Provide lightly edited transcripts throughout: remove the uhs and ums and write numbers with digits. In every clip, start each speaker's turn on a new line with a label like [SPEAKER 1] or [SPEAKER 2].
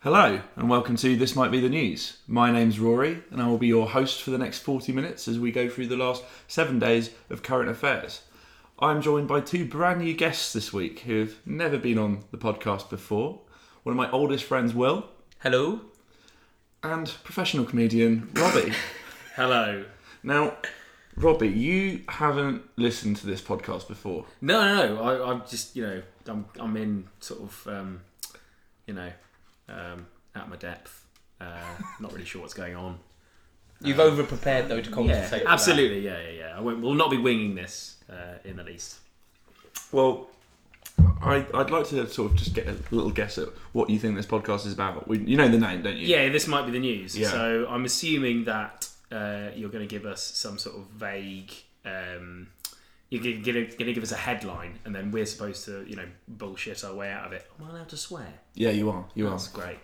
[SPEAKER 1] Hello and welcome to This Might Be the News. My name's Rory and I will be your host for the next 40 minutes as we go through the last 7 days of current affairs. I'm joined by two brand new guests this week who have never been on the podcast before. One of my oldest friends, Will.
[SPEAKER 2] Hello.
[SPEAKER 1] And professional comedian, Robbie.
[SPEAKER 3] Hello.
[SPEAKER 1] Now, Robbie, you haven't listened to this podcast before.
[SPEAKER 3] No. I'm just, I'm in sort of, out of my depth. Not really sure what's going on.
[SPEAKER 2] You've over-prepared, though, to compensate for
[SPEAKER 3] absolutely, yeah. We'll not be winging this in the least.
[SPEAKER 1] Well, I'd like to sort of just get a little guess at what you think this podcast is about. You know the name, don't you?
[SPEAKER 3] Yeah, this might be the news.
[SPEAKER 1] Yeah.
[SPEAKER 3] So I'm assuming that you're going to give us some sort of vague... you're going to give us a headline, and then we're supposed to, bullshit our way out of it. Am I allowed to swear?
[SPEAKER 1] Yeah, you are.
[SPEAKER 3] That's great.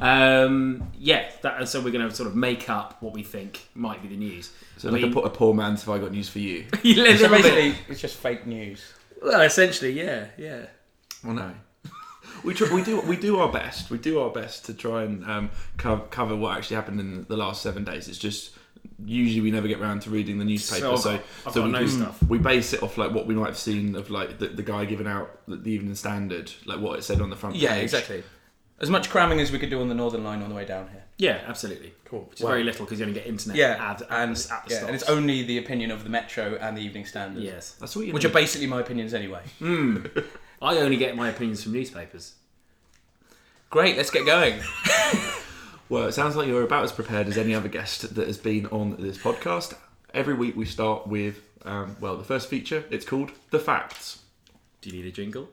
[SPEAKER 3] So we're going to sort of make up what we think might be the news.
[SPEAKER 1] So a poor man's Have I Got News for You?
[SPEAKER 2] So basically, it's just fake news.
[SPEAKER 3] Well, essentially, yeah.
[SPEAKER 1] Well, no. We do our best. We do our best to try and cover what actually happened in the last 7 days. It's just usually we never get around to reading the newspaper, so
[SPEAKER 3] stuff.
[SPEAKER 1] We base it off like what we might have seen of like the guy giving out the Evening Standard, like what it said on the front page.
[SPEAKER 2] Yeah, exactly. As much cramming as we could do on the Northern Line on the way down here.
[SPEAKER 3] Yeah, absolutely.
[SPEAKER 2] Cool.
[SPEAKER 3] Which is very little because you only get internet at the stops.
[SPEAKER 2] And it's only the opinion of the Metro and the Evening Standard.
[SPEAKER 3] Yes.
[SPEAKER 1] That's what you
[SPEAKER 2] which
[SPEAKER 1] need.
[SPEAKER 2] are basically my opinions anyway.
[SPEAKER 3] I only get my opinions from newspapers.
[SPEAKER 2] Great, let's get going.
[SPEAKER 1] Well, it sounds like you're about as prepared as any other guest that has been on this podcast. Every week we start with, the first feature. It's called The Facts.
[SPEAKER 3] Do you need a jingle?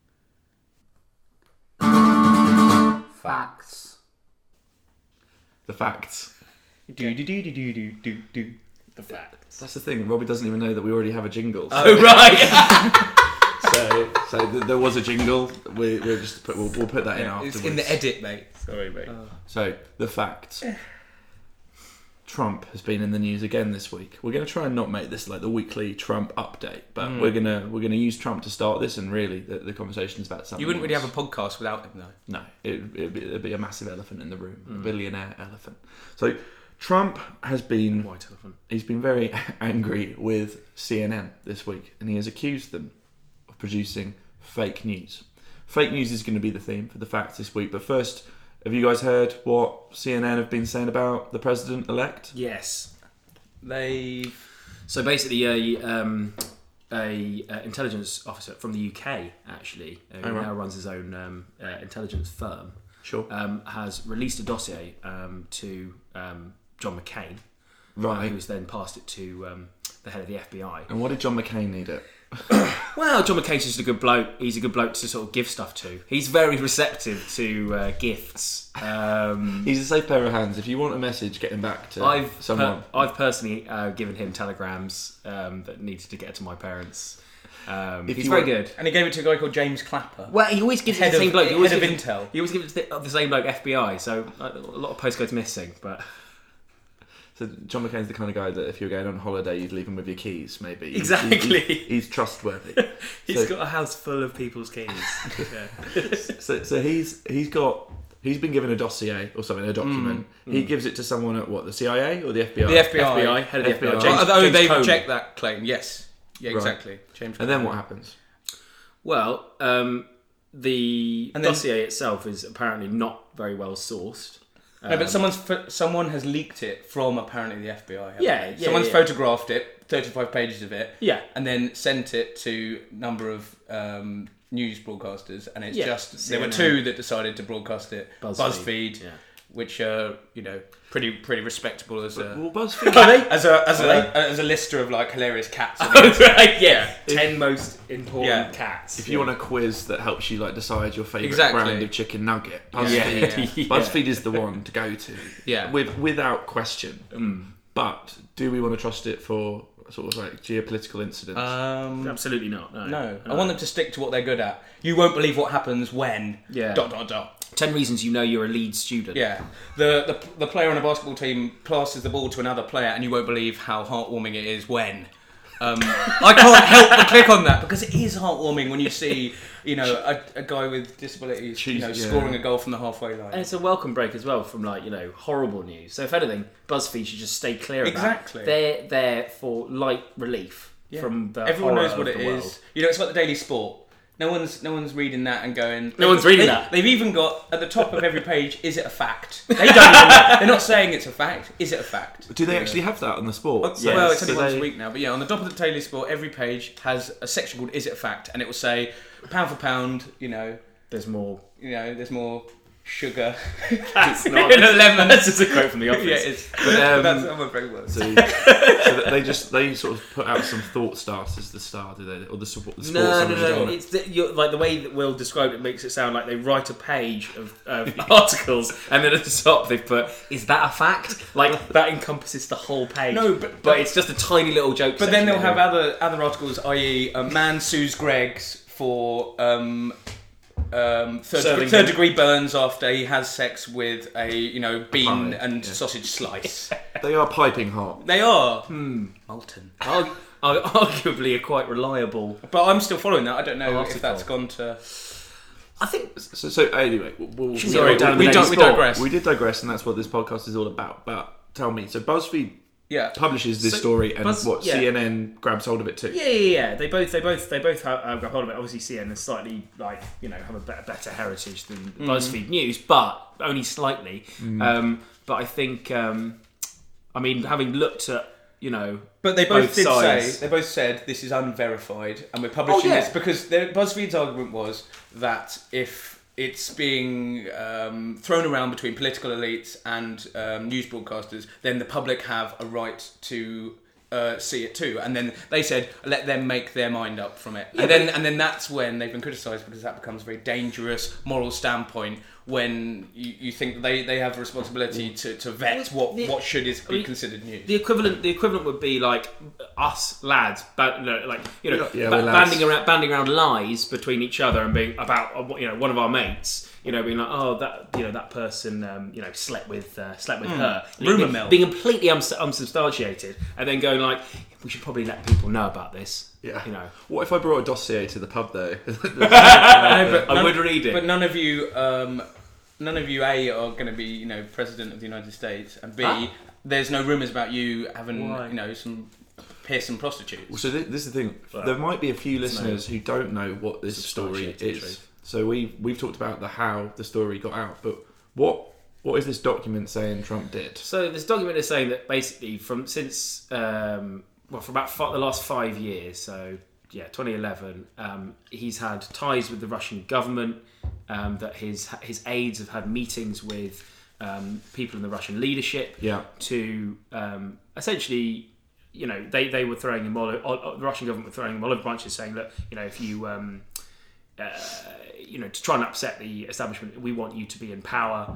[SPEAKER 2] Facts.
[SPEAKER 1] The Facts.
[SPEAKER 2] Do.
[SPEAKER 3] The facts.
[SPEAKER 1] That's the thing. Robbie doesn't even know that we already have a jingle.
[SPEAKER 3] Oh, right.
[SPEAKER 1] So there was a jingle. We'll put that in afterwards.
[SPEAKER 2] It's in the edit, mate. Sorry, mate.
[SPEAKER 1] So the facts. Trump has been in the news again this week. We're going to try and not make this like the weekly Trump update, but we're gonna use Trump to start this, and really the conversation's about something.
[SPEAKER 2] You wouldn't really
[SPEAKER 1] else.
[SPEAKER 2] have a podcast without him, though.
[SPEAKER 1] No, it'd be a massive elephant in the room, a billionaire elephant. So Trump has been
[SPEAKER 3] White elephant.
[SPEAKER 1] He's been very angry with CNN this week, and he has accused them of producing fake news. Fake news is going to be the theme for the facts this week. But first, have you guys heard what CNN have been saying about the president-elect?
[SPEAKER 3] Yes.
[SPEAKER 2] So
[SPEAKER 3] basically, a intelligence officer from the UK, actually, who now runs his own intelligence firm,
[SPEAKER 1] Sure.
[SPEAKER 3] has released a dossier to John McCain,
[SPEAKER 1] Right.
[SPEAKER 3] who's then passed it to the head of the FBI.
[SPEAKER 1] And what did John McCain need it?
[SPEAKER 3] Well, John McCain's just a good bloke. He's a good bloke to sort of give stuff to. He's very receptive to gifts.
[SPEAKER 1] He's a safe pair of hands. If you want a message, get him back to someone.
[SPEAKER 3] I've personally given him telegrams that needed to get to my parents. He's very good.
[SPEAKER 2] And he gave it to a guy called James Clapper.
[SPEAKER 3] Well, he always gives it to the same bloke.
[SPEAKER 2] Head of Intel.
[SPEAKER 3] He always gives it to the same bloke, FBI. So a lot of postcodes missing, but...
[SPEAKER 1] So John McCain's the kind of guy that if you're going on holiday, you'd leave him with your keys, maybe.
[SPEAKER 3] Exactly.
[SPEAKER 1] He's trustworthy.
[SPEAKER 3] He's got a house full of people's keys.
[SPEAKER 1] So he's been given a dossier or something, a document. He gives it to someone at what, the CIA or the FBI?
[SPEAKER 2] The FBI.
[SPEAKER 3] FBI, head of the FBI.
[SPEAKER 2] Although they
[SPEAKER 3] Comey.
[SPEAKER 2] reject that claim, yes. Yeah, exactly.
[SPEAKER 1] Right.
[SPEAKER 2] James
[SPEAKER 1] And then what happens?
[SPEAKER 3] Well, the dossier itself is apparently not very well sourced.
[SPEAKER 2] No, but someone has leaked it from apparently the FBI.
[SPEAKER 3] Yeah,
[SPEAKER 2] Someone's photographed it, 35 pages of it,
[SPEAKER 3] Yeah.
[SPEAKER 2] and then sent it to a number of news broadcasters, and it's just there were
[SPEAKER 3] CNN.
[SPEAKER 2] two that decided to broadcast it.
[SPEAKER 3] BuzzFeed, yeah.
[SPEAKER 2] Which are pretty respectable as a
[SPEAKER 1] Well, BuzzFeed.
[SPEAKER 2] as a lister of like hilarious cats.
[SPEAKER 3] Yeah. 10 most important cats.
[SPEAKER 1] If you want a quiz that helps you like decide your favourite
[SPEAKER 2] Exactly.
[SPEAKER 1] brand of chicken nugget, BuzzFeed,
[SPEAKER 3] Yeah.
[SPEAKER 1] BuzzFeed is the one to go to.
[SPEAKER 2] Yeah.
[SPEAKER 1] Without question. But do we want to trust it for sort of like geopolitical incidents?
[SPEAKER 3] Absolutely not.
[SPEAKER 2] No. I want them to stick to what they're good at. You won't believe what happens when...
[SPEAKER 3] Yeah. ... 10 reasons you know you're a lead student.
[SPEAKER 2] Yeah. The player on a basketball team passes the ball to another player and you won't believe how heartwarming it is when... I can't help but click on that because it is heartwarming when you see, a guy with disabilities, scoring a goal from the halfway line.
[SPEAKER 3] And it's a welcome break as well from horrible news. So if anything, BuzzFeed should just stay clear of that.
[SPEAKER 2] Exactly.
[SPEAKER 3] They're there for light relief from the
[SPEAKER 2] Everyone
[SPEAKER 3] horror
[SPEAKER 2] knows what
[SPEAKER 3] of
[SPEAKER 2] it
[SPEAKER 3] the world.
[SPEAKER 2] is. It's like the Daily Sport. No one's reading that and going.
[SPEAKER 3] No one's reading that.
[SPEAKER 2] They've even got at the top of every page. Is it a fact? They don't even know. They're not saying it's a fact. Is it a fact?
[SPEAKER 1] Do they actually have that on the sport?
[SPEAKER 2] Well, it's only once a week now. But on the top of the Daily Sport, every page has a section called "Is it a fact?" and it will say, pound for pound.
[SPEAKER 3] There's more.
[SPEAKER 2] There's more sugar
[SPEAKER 3] That's not
[SPEAKER 2] in a lemon.
[SPEAKER 3] That's just a quote from The Office.
[SPEAKER 2] Yeah, it's.
[SPEAKER 1] But,
[SPEAKER 2] That's how my brain works.
[SPEAKER 1] So they sort of put out some thought starters as the star, do they? Or the sports
[SPEAKER 3] No.
[SPEAKER 1] summary?
[SPEAKER 3] It's the way that Will described it makes it sound like they write a page of articles and then at the top they've put, "Is that a fact?" Like that encompasses the whole page.
[SPEAKER 2] No, but
[SPEAKER 3] it's just a tiny little joke.
[SPEAKER 2] But then they'll have other articles, i.e., a man sues Greggs for third degree burns after he has sex with a bean and sausage slice.
[SPEAKER 1] They are piping hot.
[SPEAKER 2] They are molten.
[SPEAKER 3] Arguably a quite reliable.
[SPEAKER 2] But I'm still following that. I don't know
[SPEAKER 3] Article.
[SPEAKER 2] if that's gone to.
[SPEAKER 3] I think.
[SPEAKER 1] So anyway, we
[SPEAKER 2] digress.
[SPEAKER 1] We did digress, and that's what this podcast is all about. But tell me, so BuzzFeed publishes this story, and CNN grabs hold of it too.
[SPEAKER 3] Yeah. They both have grab hold of it. Obviously, CNN is slightly have a better heritage than BuzzFeed News, but only slightly. But I think, having looked at
[SPEAKER 2] But they both did
[SPEAKER 3] sides.
[SPEAKER 2] say, they both said this is unverified and we're publishing this because BuzzFeed's argument was that if it's being thrown around between political elites and news broadcasters, then the public have a right to see it too. And then they said, let them make their mind up from it. And then that's when they've been criticised because that becomes a very dangerous moral standpoint when you think that they have a responsibility to vet what should be considered news.
[SPEAKER 3] The equivalent would be like us lads, banding around lies between each other and being about one of our mates. Being like, oh, that person, slept with her.
[SPEAKER 2] Rumour mill.
[SPEAKER 3] Being completely unsubstantiated, and then going like, we should probably let people know about this.
[SPEAKER 1] Yeah. What if I brought a dossier to the pub though?
[SPEAKER 3] I would read it.
[SPEAKER 2] But none of you, A, are going to be, president of the United States, and B, there's no rumours about you having, some piss and prostitutes.
[SPEAKER 1] Well, so this is the thing. There might be a few listeners who don't know what this story is. So we've talked about how the story got out, but what is this document saying Trump did?
[SPEAKER 3] So this document is saying that basically for about the last 5 years, so 2011, he's had ties with the Russian government. That his aides have had meetings with people in the Russian leadership to essentially. They were throwing him the Russian government were throwing him olive branches, saying, look, if you to try and upset the establishment, we want you to be in power,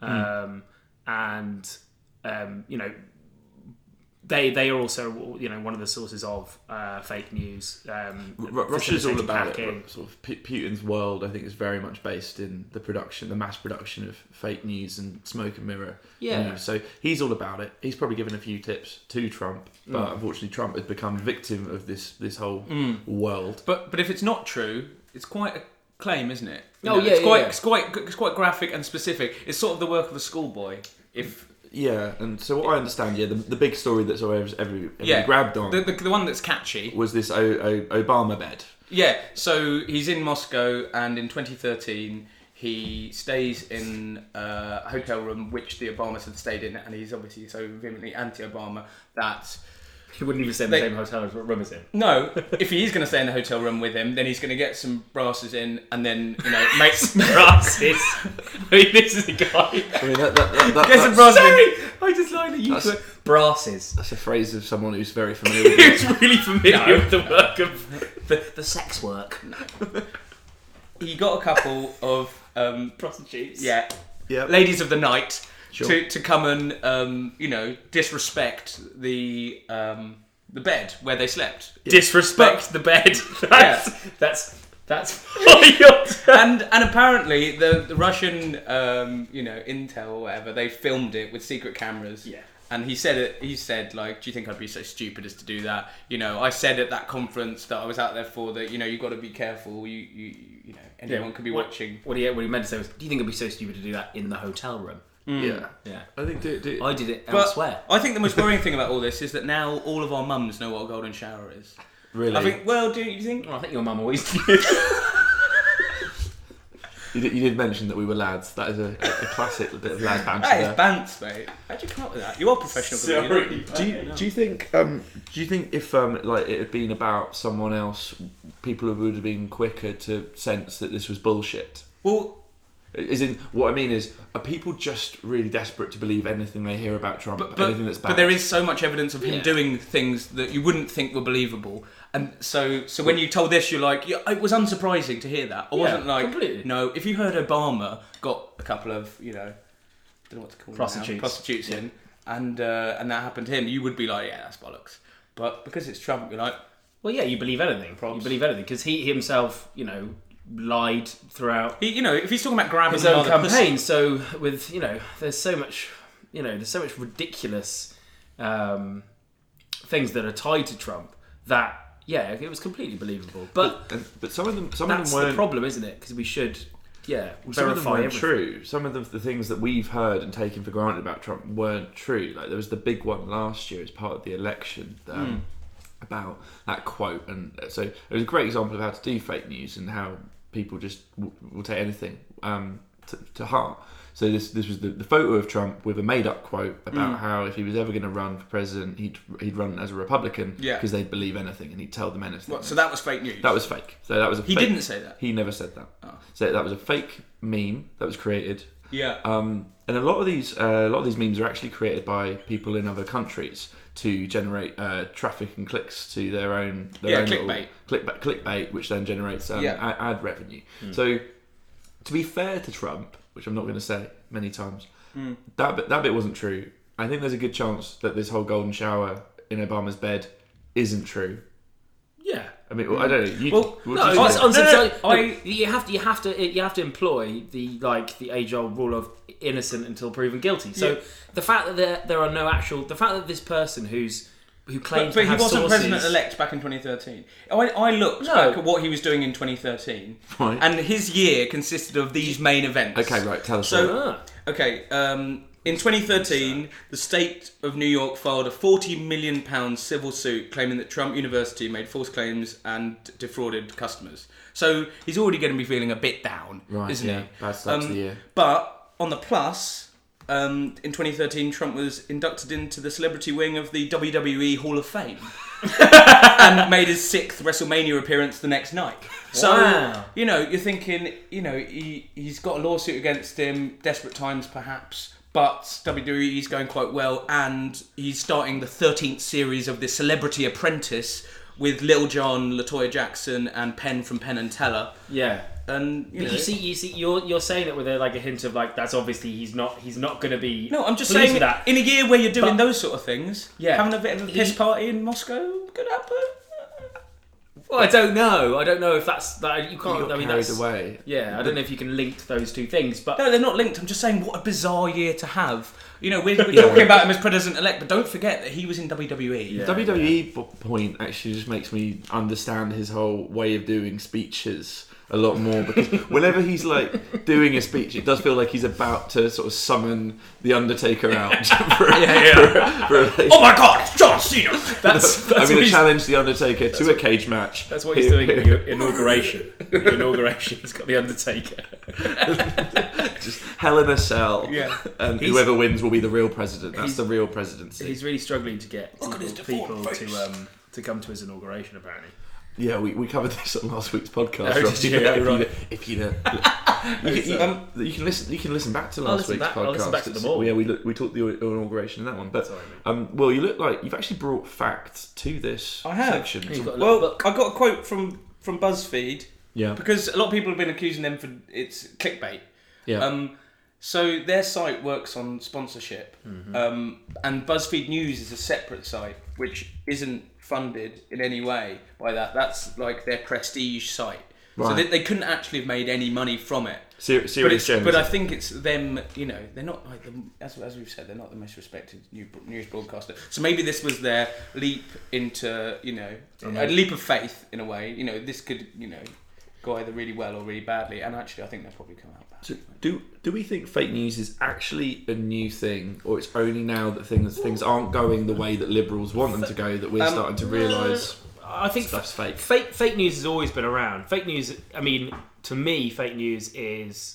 [SPEAKER 3] They are also, one of the sources of fake news.
[SPEAKER 1] Russia's all about it. Sort of Putin's world, I think, is very much based in the mass production of fake news and smoke and mirror news. So he's all about it. He's probably given a few tips to Trump, but unfortunately, Trump has become victim of this whole world.
[SPEAKER 2] But if it's not true, it's quite a claim, isn't it? It's quite graphic and specific. It's sort of the work of a schoolboy.
[SPEAKER 1] And so what I understand, the big story that's always everybody grabbed on,
[SPEAKER 2] the one that's catchy,
[SPEAKER 1] was this Obama bed.
[SPEAKER 2] Yeah, so he's in Moscow, and in 2013 he stays in a hotel room which the Obamas had stayed in, and he's obviously so vehemently anti-Obama that
[SPEAKER 3] he wouldn't even stay in the same hotel room as him.
[SPEAKER 2] No, if he is going to stay in the hotel room with him, then he's going to get some brasses in, and then make some
[SPEAKER 3] brasses. I mean, this is a guy.
[SPEAKER 1] I mean, that
[SPEAKER 2] get some brasses.
[SPEAKER 3] Sorry, I just like that you put brasses.
[SPEAKER 1] That's a phrase of someone who's very familiar with it.
[SPEAKER 3] Who's really familiar with the work of the sex work.
[SPEAKER 2] He got a couple of
[SPEAKER 3] prostitutes.
[SPEAKER 2] Yeah. Ladies of the night. Sure. To come and disrespect the bed where they slept.
[SPEAKER 3] Disrespect the bed. That's
[SPEAKER 2] and apparently the Russian intel or whatever, they filmed it with secret cameras.
[SPEAKER 3] Yeah.
[SPEAKER 2] And he said it. He said, like, do you think I'd be so stupid as to do that? You know, I said at that conference that I was out there for that. You know, you got to be careful. You know, anyone could be watching.
[SPEAKER 3] What he meant to say was, do you think it'd be so stupid to do that in the hotel room?
[SPEAKER 1] Yeah.
[SPEAKER 3] I think
[SPEAKER 1] I
[SPEAKER 3] did it elsewhere.
[SPEAKER 2] I think the most worrying thing about all this is that now all of our mums know what a golden shower is.
[SPEAKER 1] Really?
[SPEAKER 2] I think. Well, do you think?
[SPEAKER 3] Well, I think your mum always did.
[SPEAKER 1] You did mention that we were lads. That is a classic bit of lad banter.
[SPEAKER 2] That is bants, mate. How'd you come up with that? You are professional.
[SPEAKER 3] Sorry.
[SPEAKER 1] Do you think if like it had been about someone else, people would have been quicker to sense that this was bullshit?
[SPEAKER 2] Well,
[SPEAKER 1] as in, what I mean is, are people just really desperate to believe anything they hear about Trump, anything that's bad?
[SPEAKER 2] But there is so much evidence of him doing things that you wouldn't think were believable. And so when you told this, you're like, yeah, it was unsurprising to hear that. I wasn't like,
[SPEAKER 3] completely.
[SPEAKER 2] No, if you heard Obama got a couple of, you know, I don't know what to call them now, prostitutes in, and that happened to him, you would be like, yeah, that's bollocks. But because it's Trump, you're like,
[SPEAKER 3] well, yeah, you believe anything.
[SPEAKER 2] Props.
[SPEAKER 3] You believe anything because he himself, you know, lied throughout
[SPEAKER 2] you know, if he's talking about grabbing
[SPEAKER 3] his own campaign.
[SPEAKER 2] pussy.
[SPEAKER 3] So with there's so much ridiculous things that are tied to Trump that it was completely believable. But
[SPEAKER 1] some of them
[SPEAKER 3] that's
[SPEAKER 1] weren't.
[SPEAKER 3] the problem, isn't it? Because we should
[SPEAKER 1] some of them weren't
[SPEAKER 3] everything.
[SPEAKER 1] true. Some of the things that we've heard and taken for granted about Trump weren't true. Like there was the big one last year as part of the election about that quote, and so it was a great example of how to do fake news and how people just will take anything to heart. So this was the photo of Trump with a made-up quote about how if he was ever going to run for president, he'd run as a Republican because they'd believe anything and he'd tell them anything.
[SPEAKER 2] What, so that was fake news?
[SPEAKER 1] That was fake. So that was
[SPEAKER 2] He didn't say that?
[SPEAKER 1] He never said that.
[SPEAKER 2] Oh.
[SPEAKER 1] So that was a fake meme that was created.
[SPEAKER 2] Yeah.
[SPEAKER 1] And a lot of these memes are actually created by people in other countries to generate traffic and clicks to their own
[SPEAKER 2] clickbait.
[SPEAKER 1] Clickbait, which then generates ad revenue. So, to be fair to Trump, which I'm not going to say many times, that bit wasn't true. I think there's a good chance that this whole golden shower in Obama's bed isn't true.
[SPEAKER 3] Yeah.
[SPEAKER 1] I mean, I don't know.
[SPEAKER 3] You have to employ the age-old rule of innocent until proven guilty. So the fact that there are no the fact that this person who claims to have
[SPEAKER 2] he wasn't
[SPEAKER 3] sources,
[SPEAKER 2] president-elect back in 2013. I looked back at what he was doing in 2013,
[SPEAKER 1] right.
[SPEAKER 2] And his year consisted of these main events.
[SPEAKER 1] Okay, right. Tell us.
[SPEAKER 2] In 2013, the state of New York filed a £40 million civil suit claiming that Trump University made false claims and defrauded customers. So he's already going to be feeling a bit down, isn't he?
[SPEAKER 1] Bad start to the year.
[SPEAKER 2] But on the plus, in 2013, Trump was inducted into the celebrity wing of the WWE Hall of Fame and made his 6th WrestleMania appearance the next night. So, you know, you're thinking, you know, he's got a lawsuit against him, desperate times perhaps, but WWE's going quite well, and he's starting the 13th series of the Celebrity Apprentice with Lil Jon, LaToya Jackson, and Penn from Penn and Teller.
[SPEAKER 3] Yeah.
[SPEAKER 2] And
[SPEAKER 3] you see, you're saying it with a hint of that's obviously he's not going to be.
[SPEAKER 2] No, I'm just saying that in a year where you're doing those sort of things, having a bit of a piss party in Moscow could happen.
[SPEAKER 3] Well, I don't know if that's that. You can't.
[SPEAKER 1] I mean, carried away.
[SPEAKER 3] Yeah, I don't know if you can link those two things, but
[SPEAKER 2] no, they're not linked. I'm just saying, what a bizarre year to have. You know, we're talking about him as president-elect, but don't forget that he was in WWE.
[SPEAKER 1] Yeah. WWE point actually just makes me understand his whole way of doing speeches a lot more, because whenever he's doing a speech, it does feel like he's about to sort of summon the Undertaker out.
[SPEAKER 2] Oh my God, it's John Cena!
[SPEAKER 1] I'm going to challenge the Undertaker to a cage match.
[SPEAKER 3] That's what he's doing in the inauguration. The inauguration, he's got the Undertaker.
[SPEAKER 1] Just Hell in a Cell. Yeah. And whoever wins will be the real president. That's the real presidency.
[SPEAKER 3] He's really struggling to get people to come to his inauguration, apparently.
[SPEAKER 1] Yeah, we covered this on last week's podcast. You can listen back to last week's podcast.
[SPEAKER 3] I'll listen back to them all.
[SPEAKER 1] Yeah, we talked the inauguration in that one. But well, you look like you've actually brought facts to this section.
[SPEAKER 2] Well, I got a quote from BuzzFeed.
[SPEAKER 1] Yeah.
[SPEAKER 2] Because a lot of people have been accusing them for it's clickbait.
[SPEAKER 1] Yeah.
[SPEAKER 2] So their site works on sponsorship, and BuzzFeed News is a separate site which isn't funded in any way by that. That's like their prestige site.
[SPEAKER 1] Right.
[SPEAKER 2] So they couldn't actually have made any money from it.
[SPEAKER 1] Serious journalism.
[SPEAKER 2] But I think it's them, they're not like, as we've said, they're not the most respected news broadcaster. So maybe this was their leap into, a leap of faith in a way. This could, go either really well or really badly. And actually, I think they'll probably come out bad.
[SPEAKER 1] So do we think fake news is actually a new thing, or it's only now that things aren't going the way that liberals want them to go that we're starting to realise
[SPEAKER 3] I think
[SPEAKER 1] stuff's fake?
[SPEAKER 3] Fake news has always been around. Fake news, to me, fake news is,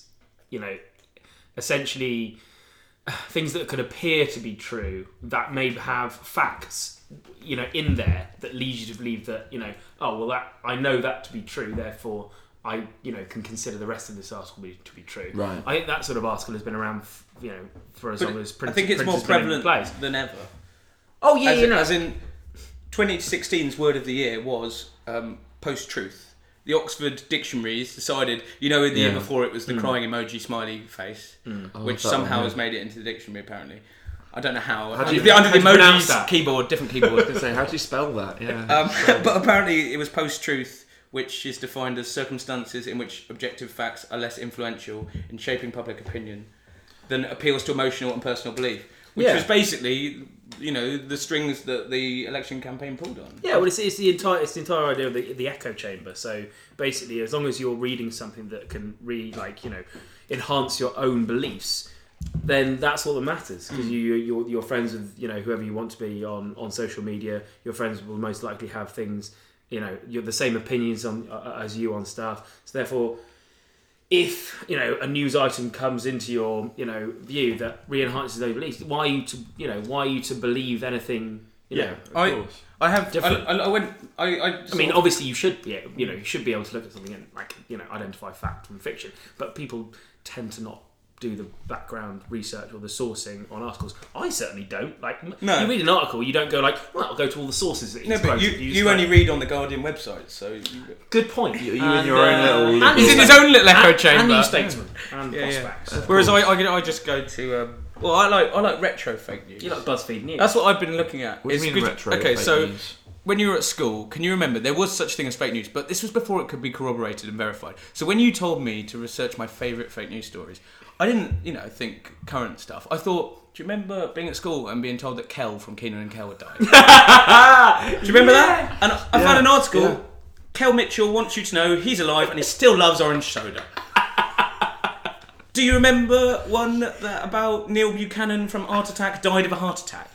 [SPEAKER 3] essentially things that could appear to be true that may have facts, in there that lead you to believe that, that I know that to be true, therefore I, can consider the rest of this article to be true.
[SPEAKER 1] Right.
[SPEAKER 3] I think that sort of article has been around, for as long as
[SPEAKER 2] I think it's more prevalent than ever.
[SPEAKER 3] Oh yeah,
[SPEAKER 2] as in 2016's word of the year was post-truth. The Oxford Dictionaries decided, in the year before it was the crying emoji smiley face, which somehow has made it into the dictionary apparently. I don't know how. Under the emojis keyboard, different keyboard.
[SPEAKER 1] I was going to say, how do you spell that? Yeah.
[SPEAKER 2] But apparently it was post-truth, which is defined as circumstances in which objective facts are less influential in shaping public opinion than appeals to emotional and personal belief. Which was basically, the strings that the election campaign pulled on.
[SPEAKER 3] Yeah, well, it's the entire idea of the echo chamber. So basically, as long as you're reading something that can enhance your own beliefs, then that's all that matters. Because you're friends with whoever you want to be on social media. Your friends will most likely have things, you're the same opinions as you on stuff. So therefore, if a news item comes into your view that re-enhances those beliefs, why are you to believe anything?
[SPEAKER 2] I have different. I mean,
[SPEAKER 3] obviously you should be you should be able to look at something and identify fact from fiction, but people tend to not do the background research or the sourcing on articles. I certainly don't. No. You read an article, you don't go I'll go to all the sources that
[SPEAKER 2] no, but you only read on the Guardian website, so
[SPEAKER 3] good point.
[SPEAKER 1] You in your own little.
[SPEAKER 2] He's in his own little echo chamber.
[SPEAKER 3] And New Statesman and Prospects.
[SPEAKER 2] Yeah. Whereas I just go to. I like retro fake news.
[SPEAKER 3] You like BuzzFeed News.
[SPEAKER 2] That's what I've been looking at.
[SPEAKER 1] What do you mean retro?
[SPEAKER 2] Okay,
[SPEAKER 1] fake
[SPEAKER 2] so.
[SPEAKER 1] news?
[SPEAKER 2] When you were at school, can you remember there was such thing as fake news, but this was before it could be corroborated and verified. So when you told me to research my favourite fake news stories, I didn't, think current stuff. I thought, do you remember being at school and being told that Kel from Keenan and Kel had died? Do you remember that? And I found an article. Yeah. Kel Mitchell wants you to know he's alive and he still loves orange soda. Do you remember one about Neil Buchanan from Art Attack died of a heart attack?